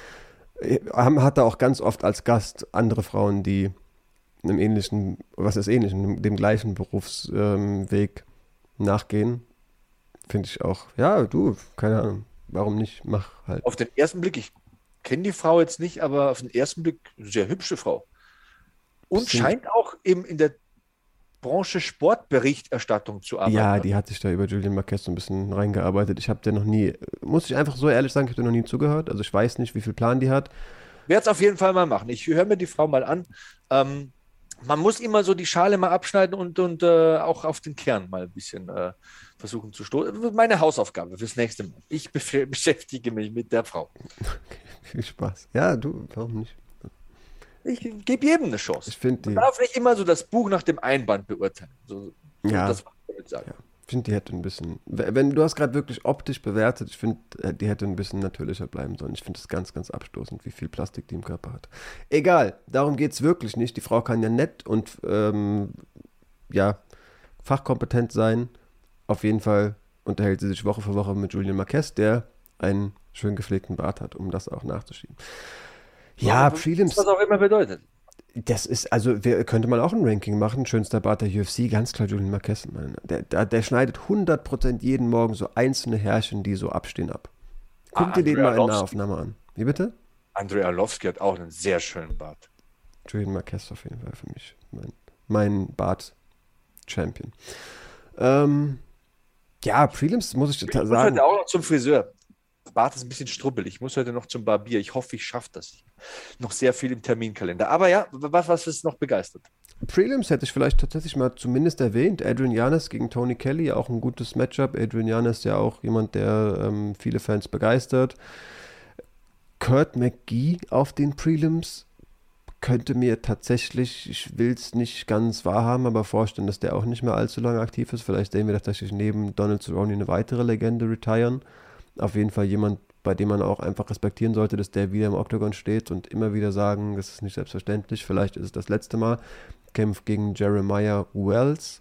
Hat da auch ganz oft als Gast andere Frauen, die einem ähnlichen, dem gleichen Berufsweg nachgehen. Finde ich auch, ja, du, keine Ahnung, warum nicht, mach halt. Auf den ersten Blick, ich kenne die Frau jetzt nicht, aber auf den ersten Blick eine sehr hübsche Frau. Und scheint auch in der Branche Sportberichterstattung zu arbeiten. Ja, die hat sich da über Julian Marquez so ein bisschen reingearbeitet. Ich habe der noch nie, muss ich einfach so ehrlich sagen, ich habe der noch nie zugehört. Also ich weiß nicht, wie viel Plan die hat. Werde es auf jeden Fall mal machen. Ich höre mir die Frau mal an. Man muss immer so die Schale mal abschneiden und auch auf den Kern mal ein bisschen versuchen zu stoßen. Meine Hausaufgabe fürs nächste Mal. Ich beschäftige mich mit der Frau. Okay, viel Spaß. Ja, du, warum nicht? Ich gebe jedem eine Chance. Man darf nicht immer so das Buch nach dem Einband beurteilen. Ja, das, was ich damit sagen. Ja. Ich finde, die hätte ein bisschen, du hast gerade wirklich optisch bewertet, ich finde, die hätte ein bisschen natürlicher bleiben sollen. Ich finde es ganz, ganz abstoßend, wie viel Plastik die im Körper hat. Egal, darum geht es wirklich nicht. Die Frau kann ja nett und fachkompetent sein. Auf jeden Fall unterhält sie sich Woche für Woche mit Julian Marquez, der einen schön gepflegten Bart hat, um das auch nachzuschieben. Ja, Prelims. Was auch immer bedeutet. Das ist, also könnte man auch ein Ranking machen. Schönster Bart der UFC, ganz klar Julian Marquez. Der schneidet 100% jeden Morgen so einzelne Härchen, die so abstehen, ab. Guck dir den mal in Nahaufnahme an. Wie bitte? Andrei Arlovski hat auch einen sehr schönen Bart. Julian Marquez auf jeden Fall für mich. Mein Bart-Champion. Ja, Prelims muss ich Ich muss sagen. heute auch noch zum Friseur. Bart ist ein bisschen strubbelig. Ich muss heute noch zum Barbier. Ich hoffe, ich schaffe das. Noch sehr viel im Terminkalender. Aber ja, was ist noch begeistert? Prelims hätte ich vielleicht tatsächlich mal zumindest erwähnt. Adrian Yanes gegen Tony Kelly, auch ein gutes Matchup. Adrian Yanes ja auch jemand, der viele Fans begeistert. Kurt McGee auf den Prelims könnte mir tatsächlich, ich will es nicht ganz wahrhaben, aber vorstellen, dass der auch nicht mehr allzu lange aktiv ist. Vielleicht sehen wir tatsächlich neben Donald Cerrone eine weitere Legende retiren. Auf jeden Fall jemand, bei dem man auch einfach respektieren sollte, dass der wieder im Oktagon steht und immer wieder sagen, das ist nicht selbstverständlich. Vielleicht ist es das letzte Mal. Kämpft gegen Jeremiah Wells.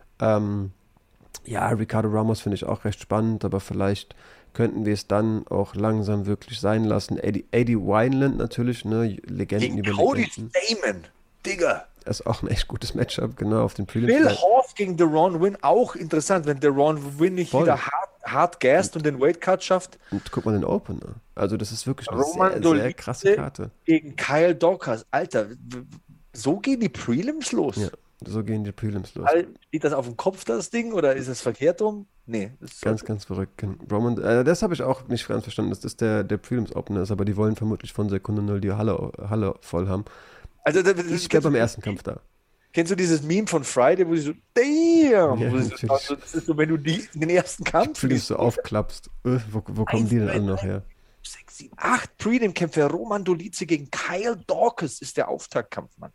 Ja, Ricardo Ramos finde ich auch recht spannend, aber vielleicht könnten wir es dann auch langsam wirklich sein lassen. Eddie Wineland natürlich, ne, Legenden Gegen über Cody Legenden. Stamann. Digga. Das ist auch ein echt gutes Matchup, genau, auf den Prelims. Phil Horst gegen Deron Wynn, auch interessant, wenn Deron Wynn nicht Voll. wieder hart gast und den Weightcut schafft. Und guck mal den Opener. Also das ist wirklich eine Roman sehr, Dolidze sehr krasse Karte. Gegen Kyle Dawkins. Alter, so gehen die Prelims los. Ja, so gehen die Prelims los. Steht das auf dem Kopf, das Ding, oder ist es verkehrt rum? Nee. Das ist Ganz, ganz verrückt. Roman, das habe ich auch nicht ganz verstanden, dass das der Prelims-Opener ist, aber die wollen vermutlich von Sekunde 0 die Halle voll haben. Also, Ich wäre beim ersten Kampf da. Kennst du dieses Meme von Friday, wo sie so, damn, Ja, wo sie so, das ist so, wenn du den ersten Kampf Prelims so aufklappst. Wo kommen die denn alle noch her? 6, 7, 8 Prelim-Kämpfe. Roman Dolidze gegen Kyle Dawkins ist der Auftaktkampf, Mann.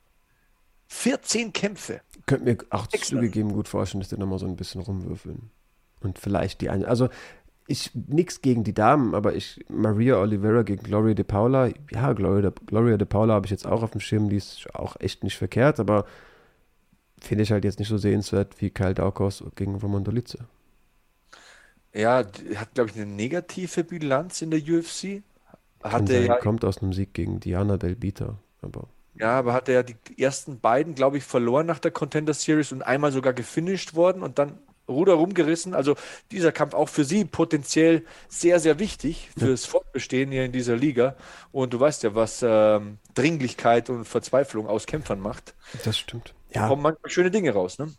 14 Kämpfe. Könnte mir auch Excellent. zugegeben gut vorstellen, dass die nochmal so ein bisschen rumwürfeln. Und vielleicht die eine. Also, nichts gegen die Damen, aber Maria Oliveira gegen Gloria De Paula. Ja, Gloria De Paula habe ich jetzt auch auf dem Schirm. Die ist auch echt nicht verkehrt, aber finde ich halt jetzt nicht so sehenswert wie Kyle Dawkins gegen Roman Dolidze. Ja, hat, glaube ich, eine negative Bilanz in der UFC. Kann sein, kommt aus einem Sieg gegen Diana Belbita, aber aber hatte ja die ersten beiden, glaube ich, verloren nach der Contender Series und einmal sogar gefinisht worden und dann Ruder rumgerissen. Also dieser Kampf auch für sie potenziell sehr, sehr wichtig fürs Fortbestehen hier in dieser Liga. Und du weißt ja, was Dringlichkeit und Verzweiflung aus Kämpfern macht. das stimmt. Da Ja, kommen manchmal schöne Dinge raus, ne?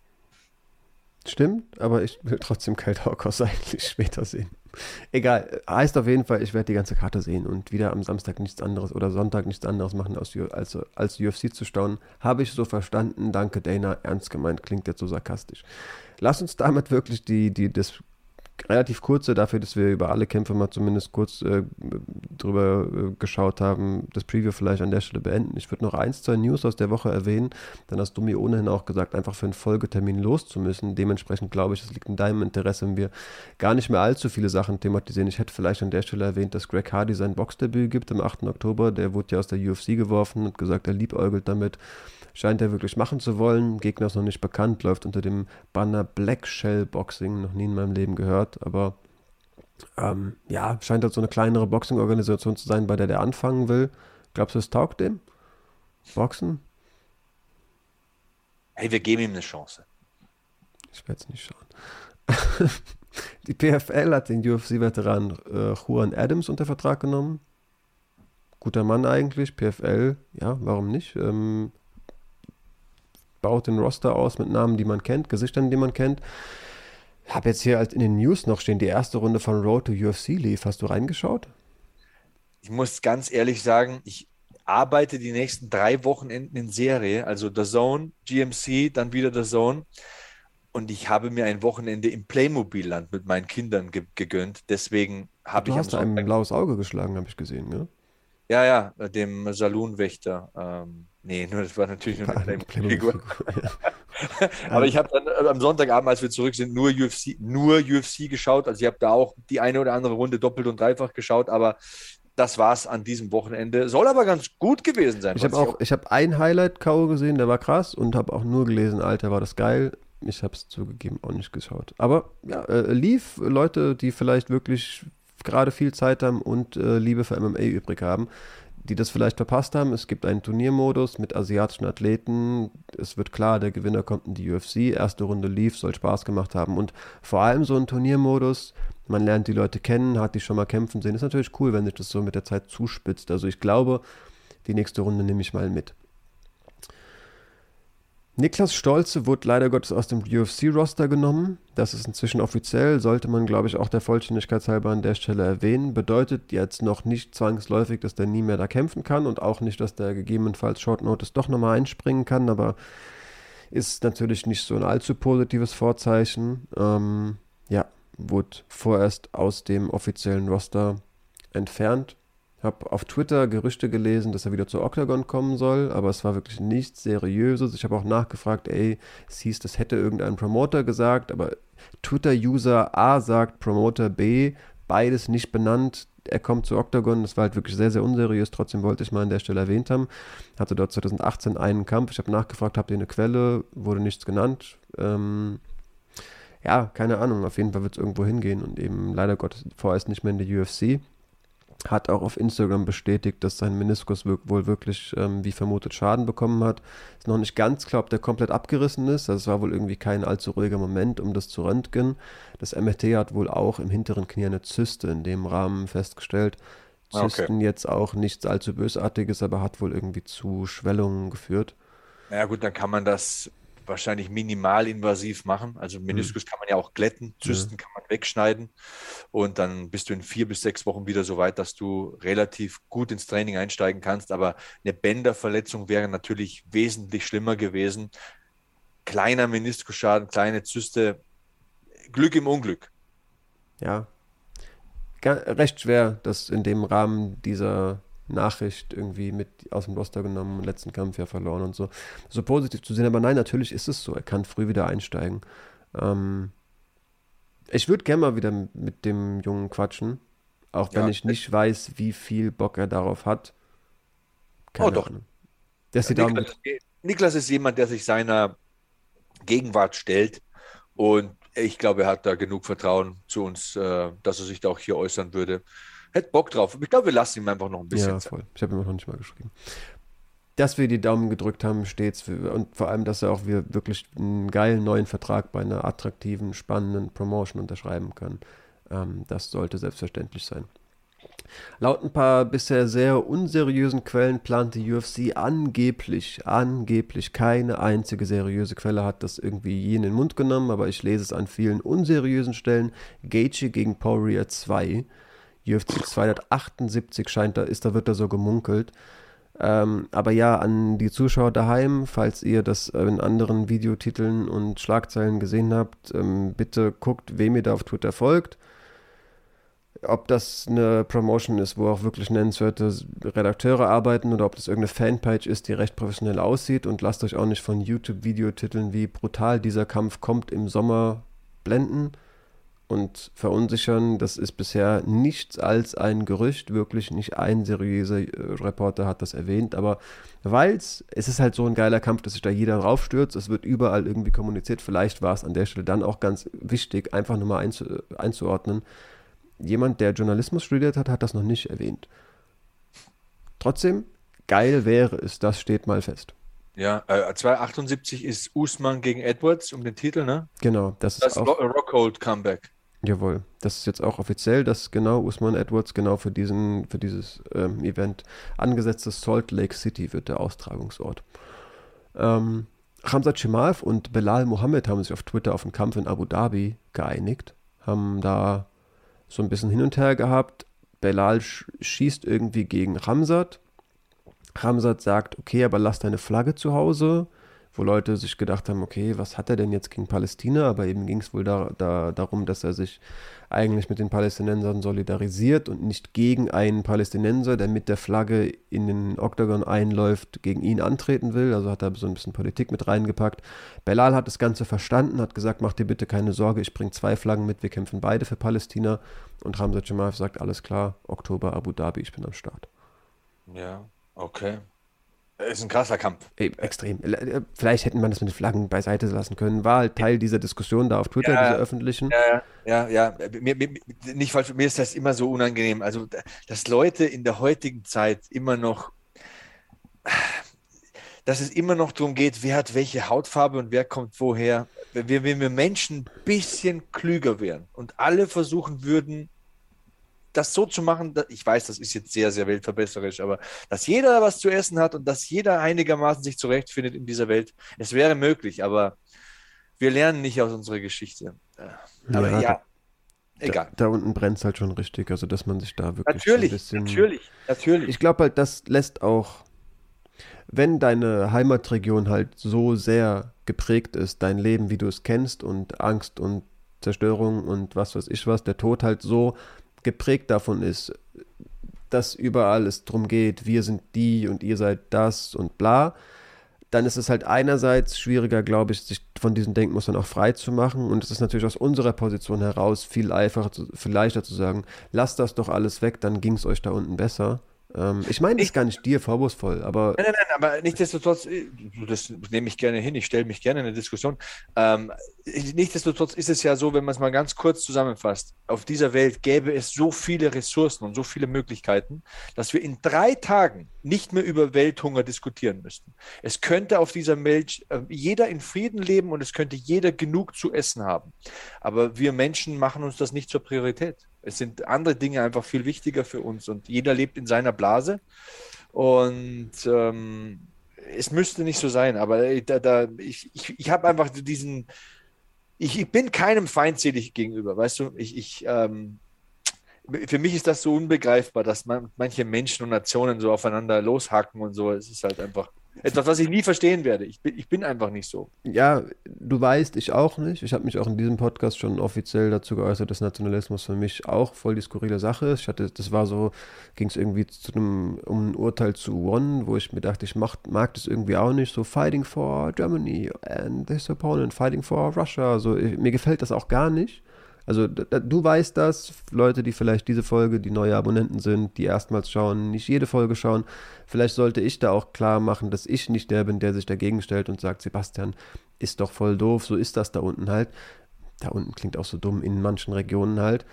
stimmt, aber ich will trotzdem Kyle Dawkins eigentlich später sehen. Egal, heißt auf jeden Fall, ich werde die ganze Karte sehen und wieder am Samstag nichts anderes oder Sonntag nichts anderes machen, als UFC zu staunen. Habe ich so verstanden, danke Dana, ernst gemeint, klingt jetzt so sarkastisch. Lass uns damit wirklich das relativ kurze, dafür, dass wir über alle Kämpfe mal zumindest kurz drüber geschaut haben, das Preview vielleicht an der Stelle beenden. Ich würde noch 1, 2 News aus der Woche erwähnen, dann hast du mir ohnehin auch gesagt, einfach für einen Folgetermin loszumüssen. Dementsprechend glaube ich, es liegt in deinem Interesse, wenn wir gar nicht mehr allzu viele Sachen thematisieren. Ich hätte vielleicht an der Stelle erwähnt, dass Greg Hardy sein Boxdebüt gibt am 8. Oktober. Der wurde ja aus der UFC geworfen und gesagt, er liebäugelt damit. Scheint er wirklich machen zu wollen. Gegner ist noch nicht bekannt, läuft unter dem Banner Black Shell Boxing, noch nie in meinem Leben gehört, aber scheint halt so eine kleinere Boxing-Organisation zu sein, bei der anfangen will. Glaubst du, es taugt dem? Boxen? Hey, wir geben ihm eine Chance. Ich werde es nicht schauen. Die PFL hat den UFC-Veteran Juan Adams unter Vertrag genommen. Guter Mann eigentlich. PFL, ja, warum nicht? Baut den Roster aus mit Namen, die man kennt, Gesichtern, die man kennt. Habe jetzt hier halt in den News noch stehen, die erste Runde von Road to UFC lief. Hast du reingeschaut? Ich muss ganz ehrlich sagen, ich arbeite die nächsten 3 Wochenenden in Serie, also The Zone, GMC, dann wieder The Zone. Und ich habe mir ein Wochenende im Playmobil-Land mit meinen Kindern gegönnt. Deswegen habe Du ich hast da ein blaues Auge geschlagen, habe ich gesehen, ne? Ja, dem Saloonwächter. Nee, das war natürlich nur eine Playmobil-Figur. Aber ich habe dann am Sonntagabend, als wir zurück sind, nur UFC geschaut. Also ich habe da auch die eine oder andere Runde doppelt und dreifach geschaut, aber das war's an diesem Wochenende. Soll aber ganz gut gewesen sein. Ich habe ein Highlight-K.O. gesehen, der war krass und habe auch nur gelesen, Alter, war das geil. Ich habe es zugegeben auch nicht geschaut. Aber ja, lief Leute, die vielleicht wirklich gerade viel Zeit haben und Liebe für MMA übrig haben, die das vielleicht verpasst haben. Es gibt einen Turniermodus mit asiatischen Athleten. Es wird klar, der Gewinner kommt in die UFC. Erste Runde lief, soll Spaß gemacht haben. Und vor allem so ein Turniermodus Man lernt die Leute kennen, hat die schon mal kämpfen sehen. Ist natürlich cool, wenn sich das so mit der Zeit zuspitzt. Also ich glaube, die nächste Runde nehme ich mal mit. Niklas Stolze wurde leider Gottes aus dem UFC-Roster genommen. Das ist inzwischen offiziell, sollte man, glaube ich, auch der Vollständigkeit halber an der Stelle erwähnen. Bedeutet jetzt noch nicht zwangsläufig, dass der nie mehr da kämpfen kann und auch nicht, dass der gegebenenfalls Short Notice doch nochmal einspringen kann, aber ist natürlich nicht so ein allzu positives Vorzeichen. Wurde vorerst aus dem offiziellen Roster entfernt. Habe auf Twitter Gerüchte gelesen, dass er wieder zu Octagon kommen soll, aber es war wirklich nichts Seriöses. Ich habe auch nachgefragt, es hieß, das hätte irgendein Promoter gesagt, aber Twitter-User A sagt Promoter B, beides nicht benannt. Er kommt zu Octagon, das war halt wirklich sehr, sehr unseriös, trotzdem wollte ich mal an der Stelle erwähnt haben. Hatte dort 2018 einen Kampf, ich habe nachgefragt, habt ihr eine Quelle, wurde nichts genannt. Keine Ahnung, auf jeden Fall wird es irgendwo hingehen und eben leider Gottes vorerst nicht mehr in der UFC. Hat auch auf Instagram bestätigt, dass sein Meniskus wohl wirklich, wie vermutet, Schaden bekommen hat. Ist noch nicht ganz klar, ob der komplett abgerissen ist. Also es war wohl irgendwie kein allzu ruhiger Moment, um das zu röntgen. Das MRT hat wohl auch im hinteren Knie eine Zyste in dem Rahmen festgestellt. Zysten jetzt auch nichts allzu Bösartiges, aber hat wohl irgendwie zu Schwellungen geführt. Na gut, dann kann man das wahrscheinlich minimalinvasiv machen. Also Meniskus kann man ja auch glätten, Zysten kann man wegschneiden und dann bist du in 4 bis 6 Wochen wieder so weit, dass du relativ gut ins Training einsteigen kannst. Aber eine Bänderverletzung wäre natürlich wesentlich schlimmer gewesen. Kleiner Meniskusschaden, kleine Zyste, Glück im Unglück. Ja, recht schwer, das in dem Rahmen dieser Nachricht irgendwie mit aus dem Roster genommen, im letzten Kampf ja verloren und so. So positiv zu sehen, aber nein, natürlich ist es so. Er kann früh wieder einsteigen. Ich würde gerne mal wieder mit dem Jungen quatschen, auch wenn ich nicht weiß, wie viel Bock er darauf hat. Keine Ahnung. Niklas ist jemand, der sich seiner Gegenwart stellt und ich glaube, er hat da genug Vertrauen zu uns, dass er sich da auch hier äußern würde. Hätte Bock drauf. Ich glaube, wir lassen ihm einfach noch ein bisschen Zeit. Voll. Ich habe ihm noch nicht mal geschrieben. Dass wir die Daumen gedrückt haben stets und vor allem, dass er auch wirklich einen geilen neuen Vertrag bei einer attraktiven, spannenden Promotion unterschreiben kann. Das sollte selbstverständlich sein. Laut ein paar bisher sehr unseriösen Quellen plant die UFC angeblich, keine einzige seriöse Quelle hat das irgendwie je in den Mund genommen, aber ich lese es an vielen unseriösen Stellen, Gaethje gegen Poirier 2. UFC 278 wird da so gemunkelt. Aber ja, an die Zuschauer daheim, falls ihr das in anderen Videotiteln und Schlagzeilen gesehen habt, bitte guckt, wem ihr da auf Twitter folgt. Ob das eine Promotion ist, wo auch wirklich nennenswerte Redakteure arbeiten oder ob das irgendeine Fanpage ist, die recht professionell aussieht, und lasst euch auch nicht von YouTube-Videotiteln wie brutal dieser Kampf kommt im Sommer blenden und verunsichern. Das ist bisher nichts als ein Gerücht, wirklich nicht ein seriöser Reporter hat das erwähnt, aber es ist halt so ein geiler Kampf, dass sich da jeder draufstürzt, es wird überall irgendwie kommuniziert, vielleicht war es an der Stelle dann auch ganz wichtig, einfach nur mal einzuordnen. Jemand, der Journalismus studiert hat, hat das noch nicht erwähnt. Trotzdem, geil wäre es, das steht mal fest. Ja, 278 ist Usman gegen Edwards um den Titel, ne? Genau, das ist auch Rockhold Comeback. Jawohl, das ist jetzt auch offiziell, dass genau Usman Edwards genau für dieses Event angesetzt ist. Salt Lake City wird der Austragungsort. Khamzat Chimaev und Belal Mohammed haben sich auf Twitter auf einen Kampf in Abu Dhabi geeinigt, haben da so ein bisschen hin und her gehabt. Belal schießt irgendwie gegen Khamzat. Khamzat sagt, okay, aber lass deine Flagge zu Hause, wo Leute sich gedacht haben, okay, was hat er denn jetzt gegen Palästina? Aber eben ging es wohl darum, dass er sich eigentlich mit den Palästinensern solidarisiert und nicht gegen einen Palästinenser, der mit der Flagge in den Oktagon einläuft, gegen ihn antreten will. Also hat er so ein bisschen Politik mit reingepackt. Belal hat das Ganze verstanden, hat gesagt, mach dir bitte keine Sorge, ich bringe 2 Flaggen mit, wir kämpfen beide für Palästina. Und Khamzat Chimaev sagt, alles klar, Oktober, Abu Dhabi, ich bin am Start. Ja, okay. Ist ein krasser Kampf. Extrem. Vielleicht hätten wir das mit den Flaggen beiseite lassen können. War halt Teil dieser Diskussion da auf Twitter, dieser öffentlichen. Ja. Nicht falsch, mir ist das immer so unangenehm. Also, dass Leute in der heutigen Zeit dass es immer noch darum geht, wer hat welche Hautfarbe und wer kommt woher. wenn wir Menschen ein bisschen klüger wären und alle versuchen würden, das so zu machen, ich weiß, das ist jetzt sehr, sehr weltverbesserisch, aber dass jeder was zu essen hat und dass jeder einigermaßen sich zurechtfindet in dieser Welt, es wäre möglich, aber wir lernen nicht aus unserer Geschichte. Aber ja, egal. Da unten brennt es halt schon richtig, also dass man sich da wirklich ein bisschen... Natürlich. Ich glaube halt, das lässt auch, wenn deine Heimatregion halt so sehr geprägt ist, dein Leben, wie du es kennst und Angst und Zerstörung und was weiß ich was, der Tod halt so geprägt davon ist, dass überall es drum geht, wir sind die und ihr seid das und bla, dann ist es halt einerseits schwieriger, glaube ich, sich von diesen Denkmustern auch frei zu machen, und es ist natürlich aus unserer Position heraus viel leichter zu sagen, lasst das doch alles weg, dann ging es euch da unten besser. Ich meine, das ist gar nicht dir vorwurfsvoll, aber... Nein, aber nichtsdestotrotz, das nehme ich gerne hin, ich stelle mich gerne in eine Diskussion. Nichtsdestotrotz ist es ja so, wenn man es mal ganz kurz zusammenfasst, auf dieser Welt gäbe es so viele Ressourcen und so viele Möglichkeiten, dass wir in 3 Tagen nicht mehr über Welthunger diskutieren müssten. Es könnte auf dieser Welt jeder in Frieden leben und es könnte jeder genug zu essen haben. Aber wir Menschen machen uns das nicht zur Priorität. Es sind andere Dinge einfach viel wichtiger für uns und jeder lebt in seiner Blase und es müsste nicht so sein, aber ich habe einfach ich bin keinem feindselig gegenüber, weißt du, für mich ist das so unbegreifbar, dass manche Menschen und Nationen so aufeinander loshacken und so, es ist halt einfach etwas, was ich nie verstehen werde. Ich bin einfach nicht so. Ja, du weißt, ich auch nicht. Ich habe mich auch in diesem Podcast schon offiziell dazu geäußert, dass Nationalismus für mich auch voll die skurrile Sache ist. Ging es irgendwie um ein Urteil zu One, wo ich mir dachte, ich mag das irgendwie auch nicht. So fighting for Germany and this opponent, fighting for Russia. Mir gefällt das auch gar nicht. Also du weißt das, Leute, die vielleicht diese Folge, die neue Abonnenten sind, die erstmals schauen, nicht jede Folge schauen, vielleicht sollte ich da auch klar machen, dass ich nicht der bin, der sich dagegen stellt und sagt, Sebastian, ist doch voll doof, so ist das da unten halt. Da unten klingt auch so dumm, in manchen Regionen halt.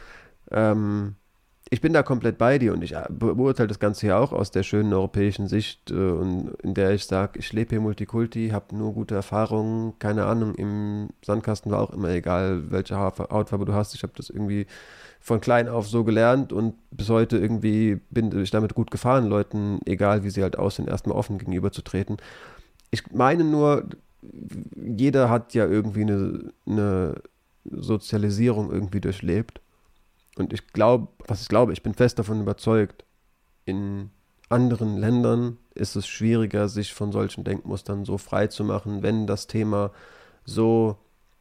Ich bin da komplett bei dir und ich beurteile das Ganze ja auch aus der schönen europäischen Sicht, und in der ich sage, ich lebe hier Multikulti, habe nur gute Erfahrungen, keine Ahnung, im Sandkasten war auch immer egal, welche Hautfarbe du hast. Ich habe das irgendwie von klein auf so gelernt und bis heute irgendwie bin ich damit gut gefahren, Leuten, egal wie sie halt aussehen, erstmal offen gegenüberzutreten. Ich meine nur, jeder hat ja irgendwie eine Sozialisierung irgendwie durchlebt. Und ich bin fest davon überzeugt, in anderen Ländern ist es schwieriger, sich von solchen Denkmustern so frei zu machen, wenn das Thema so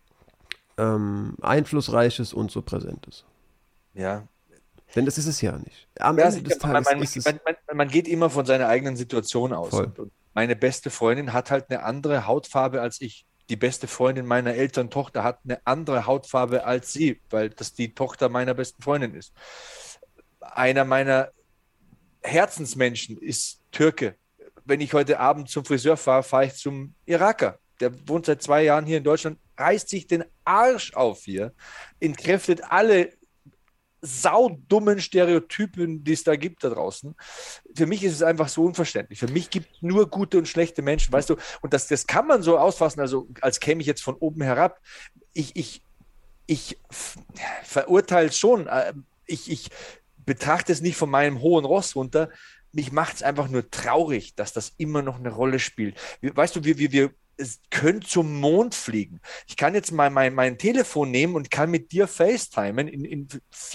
einflussreich ist und so präsent ist. Ja. Denn das ist es ja nicht. Am Ende des Tages man geht immer von seiner eigenen Situation aus. Voll. Und meine beste Freundin hat halt eine andere Hautfarbe als ich. Die beste Freundin meiner Elterntochter hat eine andere Hautfarbe als sie, weil das die Tochter meiner besten Freundin ist. Einer meiner Herzensmenschen ist Türke. Wenn ich heute Abend zum Friseur fahre, fahre ich zum Iraker. Der wohnt seit 2 Jahren hier in Deutschland, reißt sich den Arsch auf hier, entkräftet alle saudummen Stereotypen, die es da gibt da draußen. Für mich ist es einfach so unverständlich. Für mich gibt es nur gute und schlechte Menschen, weißt du? Und das kann man so ausfassen, also als käme ich jetzt von oben herab. Ich verurteile es schon. Ich betrachte es nicht von meinem hohen Ross runter. Mich macht es einfach nur traurig, dass das immer noch eine Rolle spielt. Weißt du, wir können zum Mond fliegen. Ich kann jetzt mal mein Telefon nehmen und kann mit dir FaceTimen in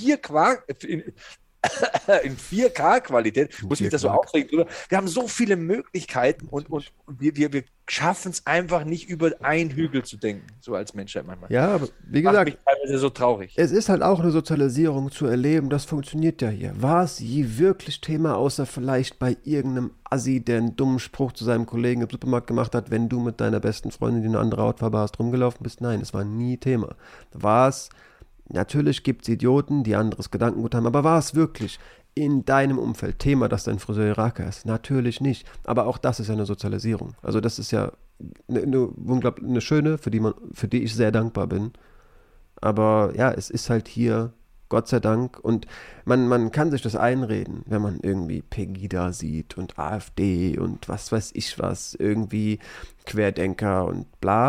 4K-Qualität. Muss mich das so aufregen drüber. Wir haben so viele Möglichkeiten und wir schaffen es einfach nicht, über einen Hügel zu denken, so als Menschheit manchmal. Ja, aber wie gesagt, macht mich teilweise so traurig. Es ist halt auch eine Sozialisierung zu erleben, das funktioniert ja hier. War es je wirklich Thema, außer vielleicht bei irgendeinem Assi, der einen dummen Spruch zu seinem Kollegen im Supermarkt gemacht hat, wenn du mit deiner besten Freundin, die eine andere Hautfarbe hast, rumgelaufen bist? Nein, es war nie Thema. War es, natürlich gibt es Idioten, die anderes Gedankengut haben, aber war es wirklich in deinem Umfeld Thema, dass dein Friseur Iraker ist? Natürlich nicht. Aber auch das ist ja eine Sozialisierung. Also das ist ja eine schöne, für die ich sehr dankbar bin. Aber ja, es ist halt hier, Gott sei Dank, und man kann sich das einreden, wenn man irgendwie Pegida sieht und AfD und was weiß ich was, irgendwie Querdenker und bla.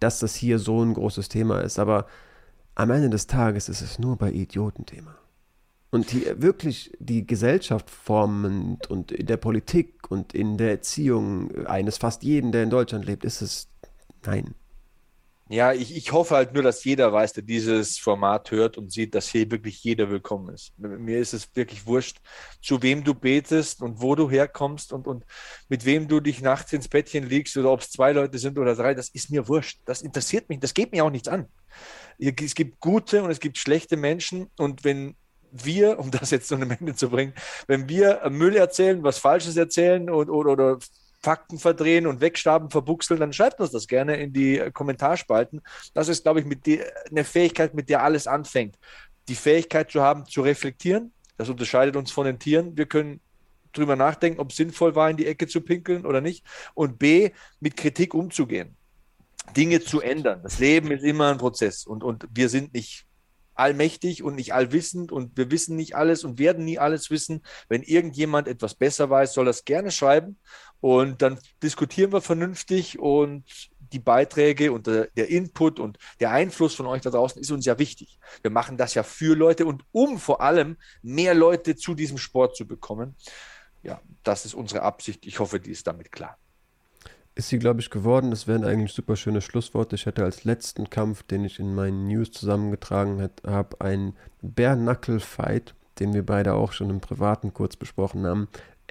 dass das hier so ein großes Thema ist. Aber am Ende des Tages ist es nur bei Idioten-Thema. Und wirklich die Gesellschaft formend und in der Politik und in der Erziehung eines fast jeden, der in Deutschland lebt, ist es nein. Ja, ich hoffe halt nur, dass jeder weiß, der dieses Format hört und sieht, dass hier wirklich jeder willkommen ist. Mir ist es wirklich wurscht, zu wem du betest und wo du herkommst und mit wem du dich nachts ins Bettchen legst oder ob es 2 Leute sind oder 3, das ist mir wurscht. Das interessiert mich, das geht mir auch nichts an. Es gibt gute und es gibt schlechte Menschen und wenn wir, um das jetzt zu einem Ende zu bringen, wenn wir Müll erzählen, was Falsches erzählen oder Fakten verdrehen und wegstaben, verbuchseln, dann schreibt uns das gerne in die Kommentarspalten. Das ist, glaube ich, eine Fähigkeit, mit der alles anfängt. Die Fähigkeit zu haben, zu reflektieren, das unterscheidet uns von den Tieren. Wir können drüber nachdenken, ob es sinnvoll war, in die Ecke zu pinkeln oder nicht. Und B, mit Kritik umzugehen, Dinge zu ändern. Das Leben ist immer ein Prozess und wir sind nicht allmächtig und nicht allwissend und wir wissen nicht alles und werden nie alles wissen. Wenn irgendjemand etwas besser weiß, soll das gerne schreiben und dann diskutieren wir vernünftig und die Beiträge und der Input und der Einfluss von euch da draußen ist uns ja wichtig. Wir machen das ja für Leute und um vor allem mehr Leute zu diesem Sport zu bekommen. Ja, das ist unsere Absicht. Ich hoffe, die ist damit klar. Ist sie, glaube ich, geworden. Das wären eigentlich super schöne Schlussworte. Ich hätte als letzten Kampf, den ich in meinen News zusammengetragen habe, einen Bare-Knuckle-Fight, den wir beide auch schon im Privaten kurz besprochen haben.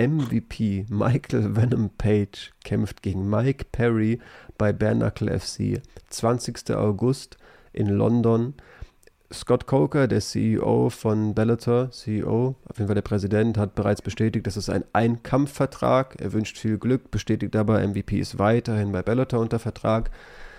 MVP Michael Venom Page kämpft gegen Mike Perry bei Bare Knuckle FC. 20. August in London. Scott Coker, der CEO von Bellator, auf jeden Fall der Präsident, hat bereits bestätigt, dass es ein Einkampfvertrag. Er wünscht viel Glück, bestätigt aber, MVP ist weiterhin bei Bellator unter Vertrag.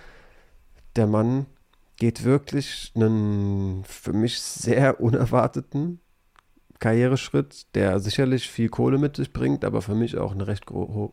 Der Mann geht wirklich einen für mich sehr unerwarteten Karriereschritt, der sicherlich viel Kohle mit sich bringt, aber für mich auch eine recht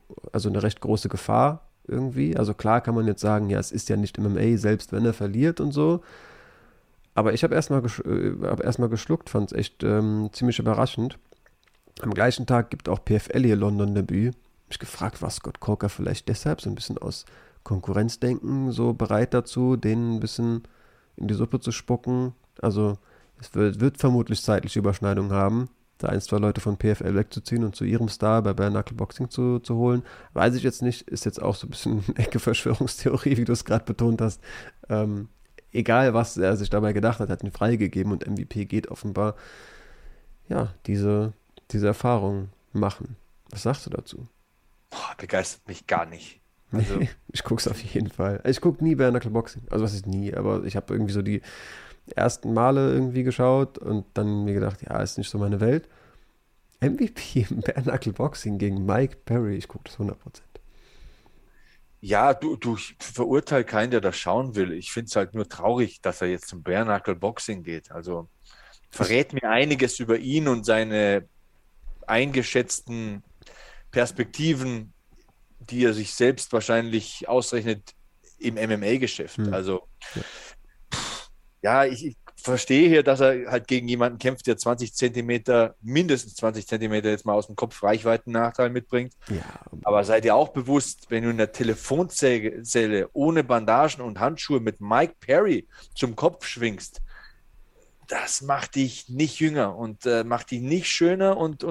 große Gefahr irgendwie. Also klar kann man jetzt sagen, ja, es ist ja nicht MMA, selbst wenn er verliert und so. Aber ich habe erstmal geschluckt, fand es echt ziemlich überraschend. Am gleichen Tag gibt auch PFL ihr London-Debüt. Ich gefragt, war Scott Coker vielleicht deshalb so ein bisschen aus Konkurrenzdenken so bereit dazu, den ein bisschen in die Suppe zu spucken. Also es wird vermutlich zeitliche Überschneidungen haben, da 1, 2 Leute von PFL wegzuziehen und zu ihrem Star bei Bare Knuckle Boxing zu holen. Weiß ich jetzt nicht, ist jetzt auch so ein bisschen Ecke Verschwörungstheorie, wie du es gerade betont hast. Egal, was er sich dabei gedacht hat ihn freigegeben und MVP geht offenbar, ja, diese Erfahrung machen. Was sagst du dazu? Begeistert mich gar nicht. Also ich gucke es auf jeden Fall. Ich gucke nie Bare Knuckle Boxing. Also was ist nie, aber ich habe irgendwie so die ersten Male irgendwie geschaut und dann mir gedacht, ja, ist nicht so meine Welt. MVP im Bare Knuckle Boxing gegen Mike Perry, ich gucke das 100%. Ja, ich verurteile keinen, der das schauen will. Ich finde es halt nur traurig, dass er jetzt zum Bare Knuckle Boxing geht. Also verrät mir einiges über ihn und seine eingeschätzten Perspektiven, die er sich selbst wahrscheinlich ausrechnet im MMA-Geschäft. Also ja, ich verstehe hier, dass er halt gegen jemanden kämpft, der mindestens 20 Zentimeter jetzt mal aus dem Kopf Reichweitennachteil mitbringt. Ja. Aber seid ihr auch bewusst, wenn du in der Telefonzelle ohne Bandagen und Handschuhe mit Mike Perry zum Kopf schwingst, das macht dich nicht jünger und macht dich nicht schöner und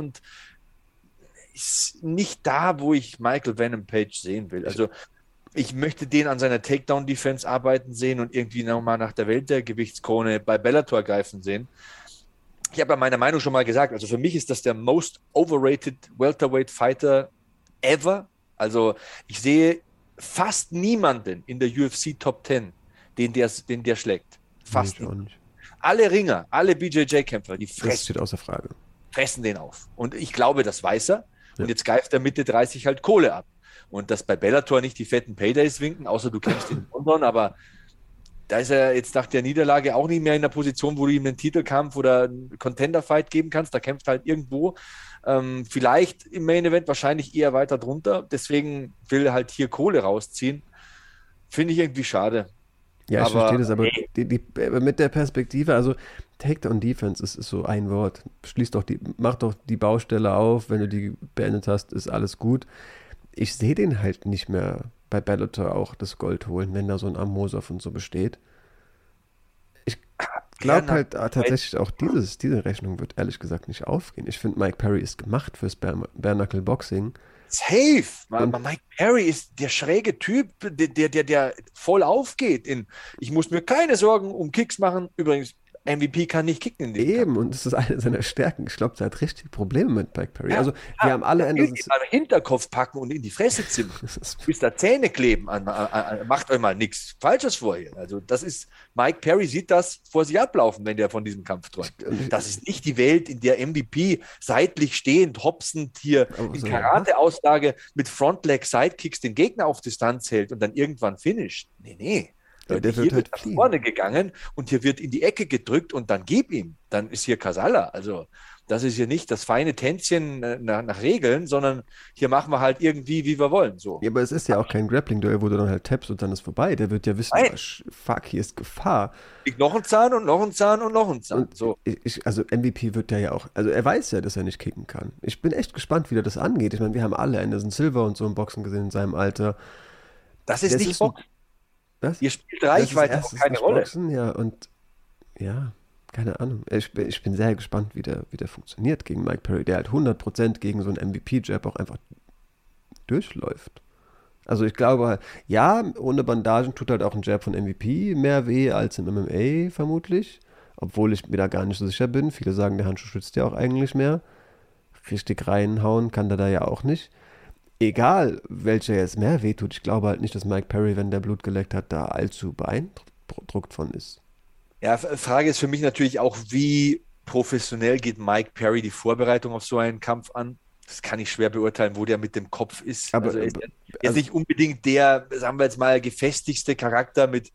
ist nicht da, wo ich Michael Venom Page sehen will. Also ich möchte den an seiner Takedown-Defense arbeiten sehen und irgendwie nochmal nach der Weltergewichtskrone bei Bellator greifen sehen. Ich habe ja meine Meinung schon mal gesagt, also für mich ist das der most overrated Welterweight Fighter ever. Also ich sehe fast niemanden in der UFC Top 10, den der schlägt. Fast nicht. Alle Ringer, alle BJJ-Kämpfer, die fressen den auf. Und ich glaube, das weiß er. Und jetzt greift er Mitte 30 halt Kohle ab. Und dass bei Bellator nicht die fetten Paydays winken, außer du kämpfst in London, aber da ist er jetzt nach der Niederlage auch nicht mehr in der Position, wo du ihm einen Titelkampf oder einen Contender-Fight geben kannst. Da kämpft halt irgendwo, vielleicht im Main-Event, wahrscheinlich eher weiter drunter. Deswegen will er halt hier Kohle rausziehen. Finde ich irgendwie schade. Ja, ich verstehe das, aber mit der Perspektive, also Takedown-Defense ist so ein Wort. Mach doch die Baustelle auf, wenn du die beendet hast, ist alles gut. Ich sehe den halt nicht mehr bei Bellator auch das Gold holen, wenn da so ein Amosov und so besteht. Ich glaube halt tatsächlich auch, diese Rechnung wird ehrlich gesagt nicht aufgehen. Ich finde, Mike Perry ist gemacht fürs Bare-Knuckle Boxing. Safe. Mike Perry ist der schräge Typ, der voll aufgeht. Ich muss mir keine Sorgen um Kicks machen. Übrigens, MVP kann nicht kicken in dem Eben, und das ist eine seiner Stärken. Ich glaube, der hat richtig Probleme mit Mike Perry. Also, wir haben alle Anderson. Am Hinterkopf packen und in die Fresse zimmern. Bis da Zähne kleben. Macht euch mal nichts Falsches vorher. Also, Mike Perry sieht das vor sich ablaufen, wenn der von diesem Kampf träumt. Das ist nicht die Welt, in der MVP seitlich stehend, hopsend hier in Karate-Auslage mit Frontleg-Sidekicks den Gegner auf Distanz hält und dann irgendwann finisht. Nee. Der hier wird nach vorne gegangen und hier wird in die Ecke gedrückt und dann gib ihm. Dann ist hier Casalla. Also das ist hier nicht das feine Tänzchen nach Regeln, sondern hier machen wir halt irgendwie, wie wir wollen. So. Ja, aber es ist ja auch kein Grappling-Duell, wo du dann halt tappst und dann ist vorbei. Der wird ja wissen, fuck, hier ist Gefahr. Noch ein Zahn und noch ein Zahn und noch ein Zahn. Und so. Also MVP wird ja auch, also er weiß ja, dass er nicht kicken kann. Ich bin echt gespannt, wie der das angeht. Ich meine, wir haben alle Anderson Silva und so im Boxen gesehen in seinem Alter. Das ist nicht Boxen. Was? Ihr spielt Reichweite auch keine Rolle. Boxen, ja, und ja, keine Ahnung. Ich bin sehr gespannt, wie der funktioniert gegen Mike Perry, der halt 100% gegen so einen MVP-Jab auch einfach durchläuft. Also ich glaube, ja, ohne Bandagen tut halt auch ein Jab von MVP mehr weh als im MMA vermutlich, obwohl ich mir da gar nicht so sicher bin. Viele sagen, der Handschuh schützt ja auch eigentlich mehr. Richtig reinhauen kann der da ja auch nicht. Egal, welcher jetzt mehr wehtut, ich glaube halt nicht, dass Mike Perry, wenn der Blut geleckt hat, da allzu beeindruckt von ist. Ja, Frage ist für mich natürlich auch, wie professionell geht Mike Perry die Vorbereitung auf so einen Kampf an? Das kann ich schwer beurteilen, wo der mit dem Kopf ist. Aber er ist nicht unbedingt der, sagen wir jetzt mal, gefestigste Charakter mit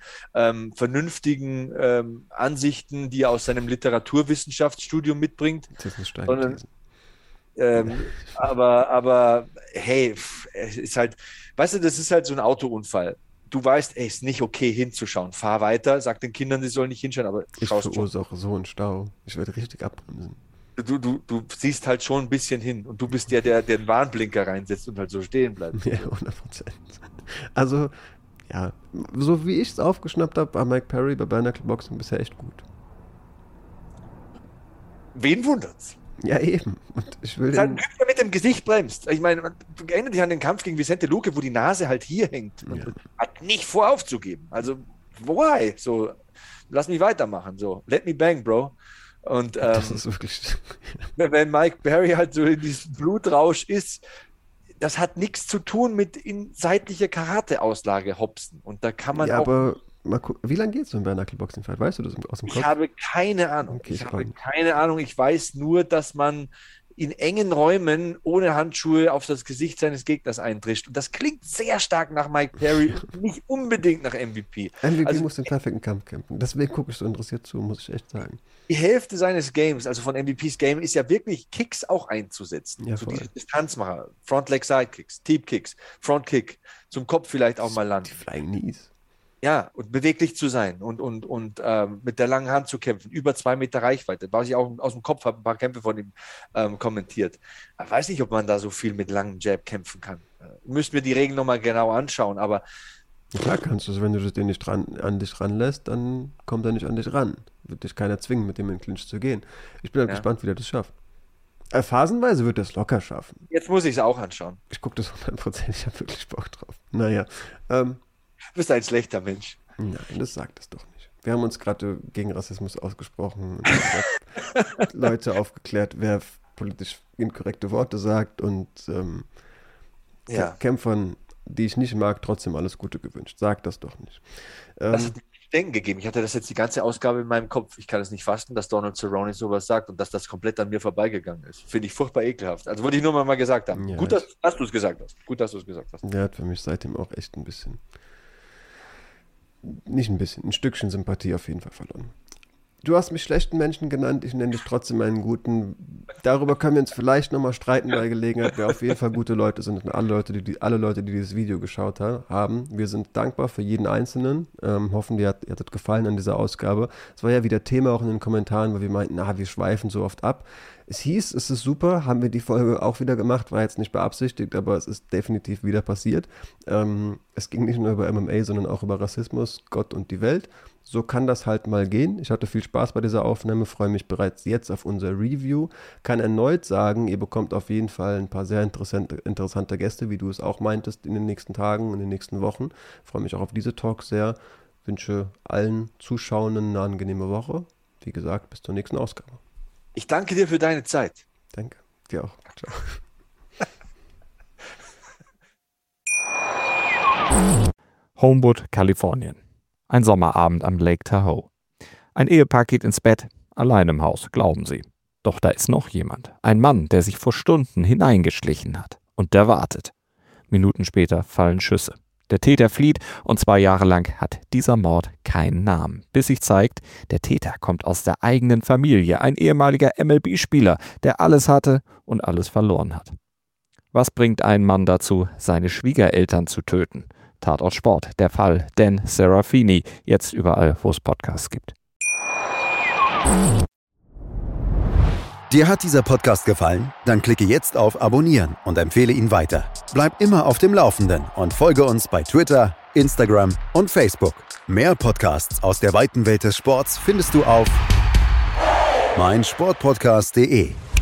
vernünftigen Ansichten, die er aus seinem Literaturwissenschaftsstudium mitbringt. Das ist eine steile aber hey, es ist halt, weißt du, das ist halt so ein Autounfall. Du weißt, ey, ist nicht okay hinzuschauen. Fahr weiter, sag den Kindern, sie sollen nicht hinschauen, aber ich verursache so einen Stau. Ich werde richtig abbremsen. Du siehst halt schon ein bisschen hin und du bist der den Warnblinker reinsetzt und halt so stehen bleibt. Ja, 100%. Also, ja, so wie ich es aufgeschnappt habe, war Mike Perry bei Bare-Knuckle Boxing bisher echt gut. Wen wundert's? Ja, eben. Und ich will der mit dem Gesicht bremst. Ich meine, erinnert dich an den Kampf gegen Vicente Luque, wo die Nase halt hier hängt und hat nicht vor aufzugeben. Also, why? So, lass mich weitermachen. So, let me bang, bro. Und das ist wirklich wenn Mike Perry halt so in diesem Blutrausch ist, das hat nichts zu tun mit in seitlicher Karate-Auslage hopsen. Und da kann man aber mal gucken, wie lange geht es so ein Bare-Knuckle-Boxing-Fight? Weißt du das aus dem Kopf? Ich habe keine Ahnung. Okay, ich habe keine Ahnung. Ich weiß nur, dass man in engen Räumen ohne Handschuhe auf das Gesicht seines Gegners eintrischt. Und das klingt sehr stark nach Mike Perry, nicht unbedingt nach MVP. MVP muss den perfekten Kampf kämpfen. Deswegen gucke ich so interessiert zu, muss ich echt sagen. Die Hälfte seines Games, also von MVPs Game, ist ja wirklich Kicks auch einzusetzen. Ja, so diese Distanzmacher, Front-Leg-Side-Kicks, Teep-Kicks, Front-Kick, zum Kopf vielleicht auch mal landen. Die Flying Knees. Ja, und beweglich zu sein und mit der langen Hand zu kämpfen, über 2 Meter Reichweite, was ich auch aus dem Kopf habe, ein paar Kämpfe von ihm kommentiert. Ich weiß nicht, ob man da so viel mit langem Jab kämpfen kann. Müssten wir die Regeln nochmal genau anschauen, aber klar kannst du, wenn du den nicht an dich ranlässt, dann kommt er nicht an dich ran. Wird dich keiner zwingen, mit dem in den Clinch zu gehen. Ich bin halt gespannt, wie der das schafft. Phasenweise wird er es locker schaffen. Jetzt muss ich es auch anschauen. Ich gucke das 100%, ich habe wirklich Bock drauf. Naja, du bist ein schlechter Mensch. Nein, das sagt es doch nicht. Wir haben uns gerade gegen Rassismus ausgesprochen und Leute aufgeklärt, wer politisch inkorrekte Worte sagt und Kämpfern, die ich nicht mag, trotzdem alles Gute gewünscht. Sag das doch nicht. Das hat mir Denken gegeben. Ich hatte das jetzt die ganze Ausgabe in meinem Kopf. Ich kann es nicht fassen, dass Donald Cerrone sowas sagt und dass das komplett an mir vorbeigegangen ist. Finde ich furchtbar ekelhaft. Also wollte ich nur mal gesagt haben. Ja, gut, dass du es gesagt hast. Gut, dass du es gesagt hast. Der hat für mich seitdem auch echt ein bisschen, nicht ein bisschen, ein Stückchen Sympathie auf jeden Fall verloren. Du hast mich schlechten Menschen genannt, ich nenne dich trotzdem einen guten. Darüber können wir uns vielleicht nochmal streiten bei Gelegenheit, wer auf jeden Fall gute Leute sind und alle Leute, die dieses Video geschaut haben. Wir sind dankbar für jeden Einzelnen. Hoffen, ihr hat es gefallen an dieser Ausgabe. Es war ja wieder Thema auch in den Kommentaren, weil wir meinten, wir schweifen so oft ab. Es hieß, es ist super, haben wir die Folge auch wieder gemacht, war jetzt nicht beabsichtigt, aber es ist definitiv wieder passiert. Es ging nicht nur über MMA, sondern auch über Rassismus, Gott und die Welt. So kann das halt mal gehen. Ich hatte viel Spaß bei dieser Aufnahme, freue mich bereits jetzt auf unser Review. Kann erneut sagen, ihr bekommt auf jeden Fall ein paar sehr interessante Gäste, wie du es auch meintest, in den nächsten Tagen, in den nächsten Wochen. Freue mich auch auf diese Talks sehr. Wünsche allen Zuschauenden eine angenehme Woche. Wie gesagt, bis zur nächsten Ausgabe. Ich danke dir für deine Zeit. Danke. Dir auch. Ciao. Homewood, Kalifornien. Ein Sommerabend am Lake Tahoe. Ein Ehepaar geht ins Bett, allein im Haus, glauben sie. Doch da ist noch jemand. Ein Mann, der sich vor Stunden hineingeschlichen hat. Und der wartet. Minuten später fallen Schüsse. Der Täter flieht und 2 Jahre lang hat dieser Mord keinen Namen. Bis sich zeigt, der Täter kommt aus der eigenen Familie, ein ehemaliger MLB-Spieler, der alles hatte und alles verloren hat. Was bringt einen Mann dazu, seine Schwiegereltern zu töten? Tatort Sport, der Fall Dan Serafini, jetzt überall, wo es Podcasts gibt. Dir hat dieser Podcast gefallen? Dann klicke jetzt auf Abonnieren und empfehle ihn weiter. Bleib immer auf dem Laufenden und folge uns bei Twitter, Instagram und Facebook. Mehr Podcasts aus der weiten Welt des Sports findest du auf meinsportpodcast.de.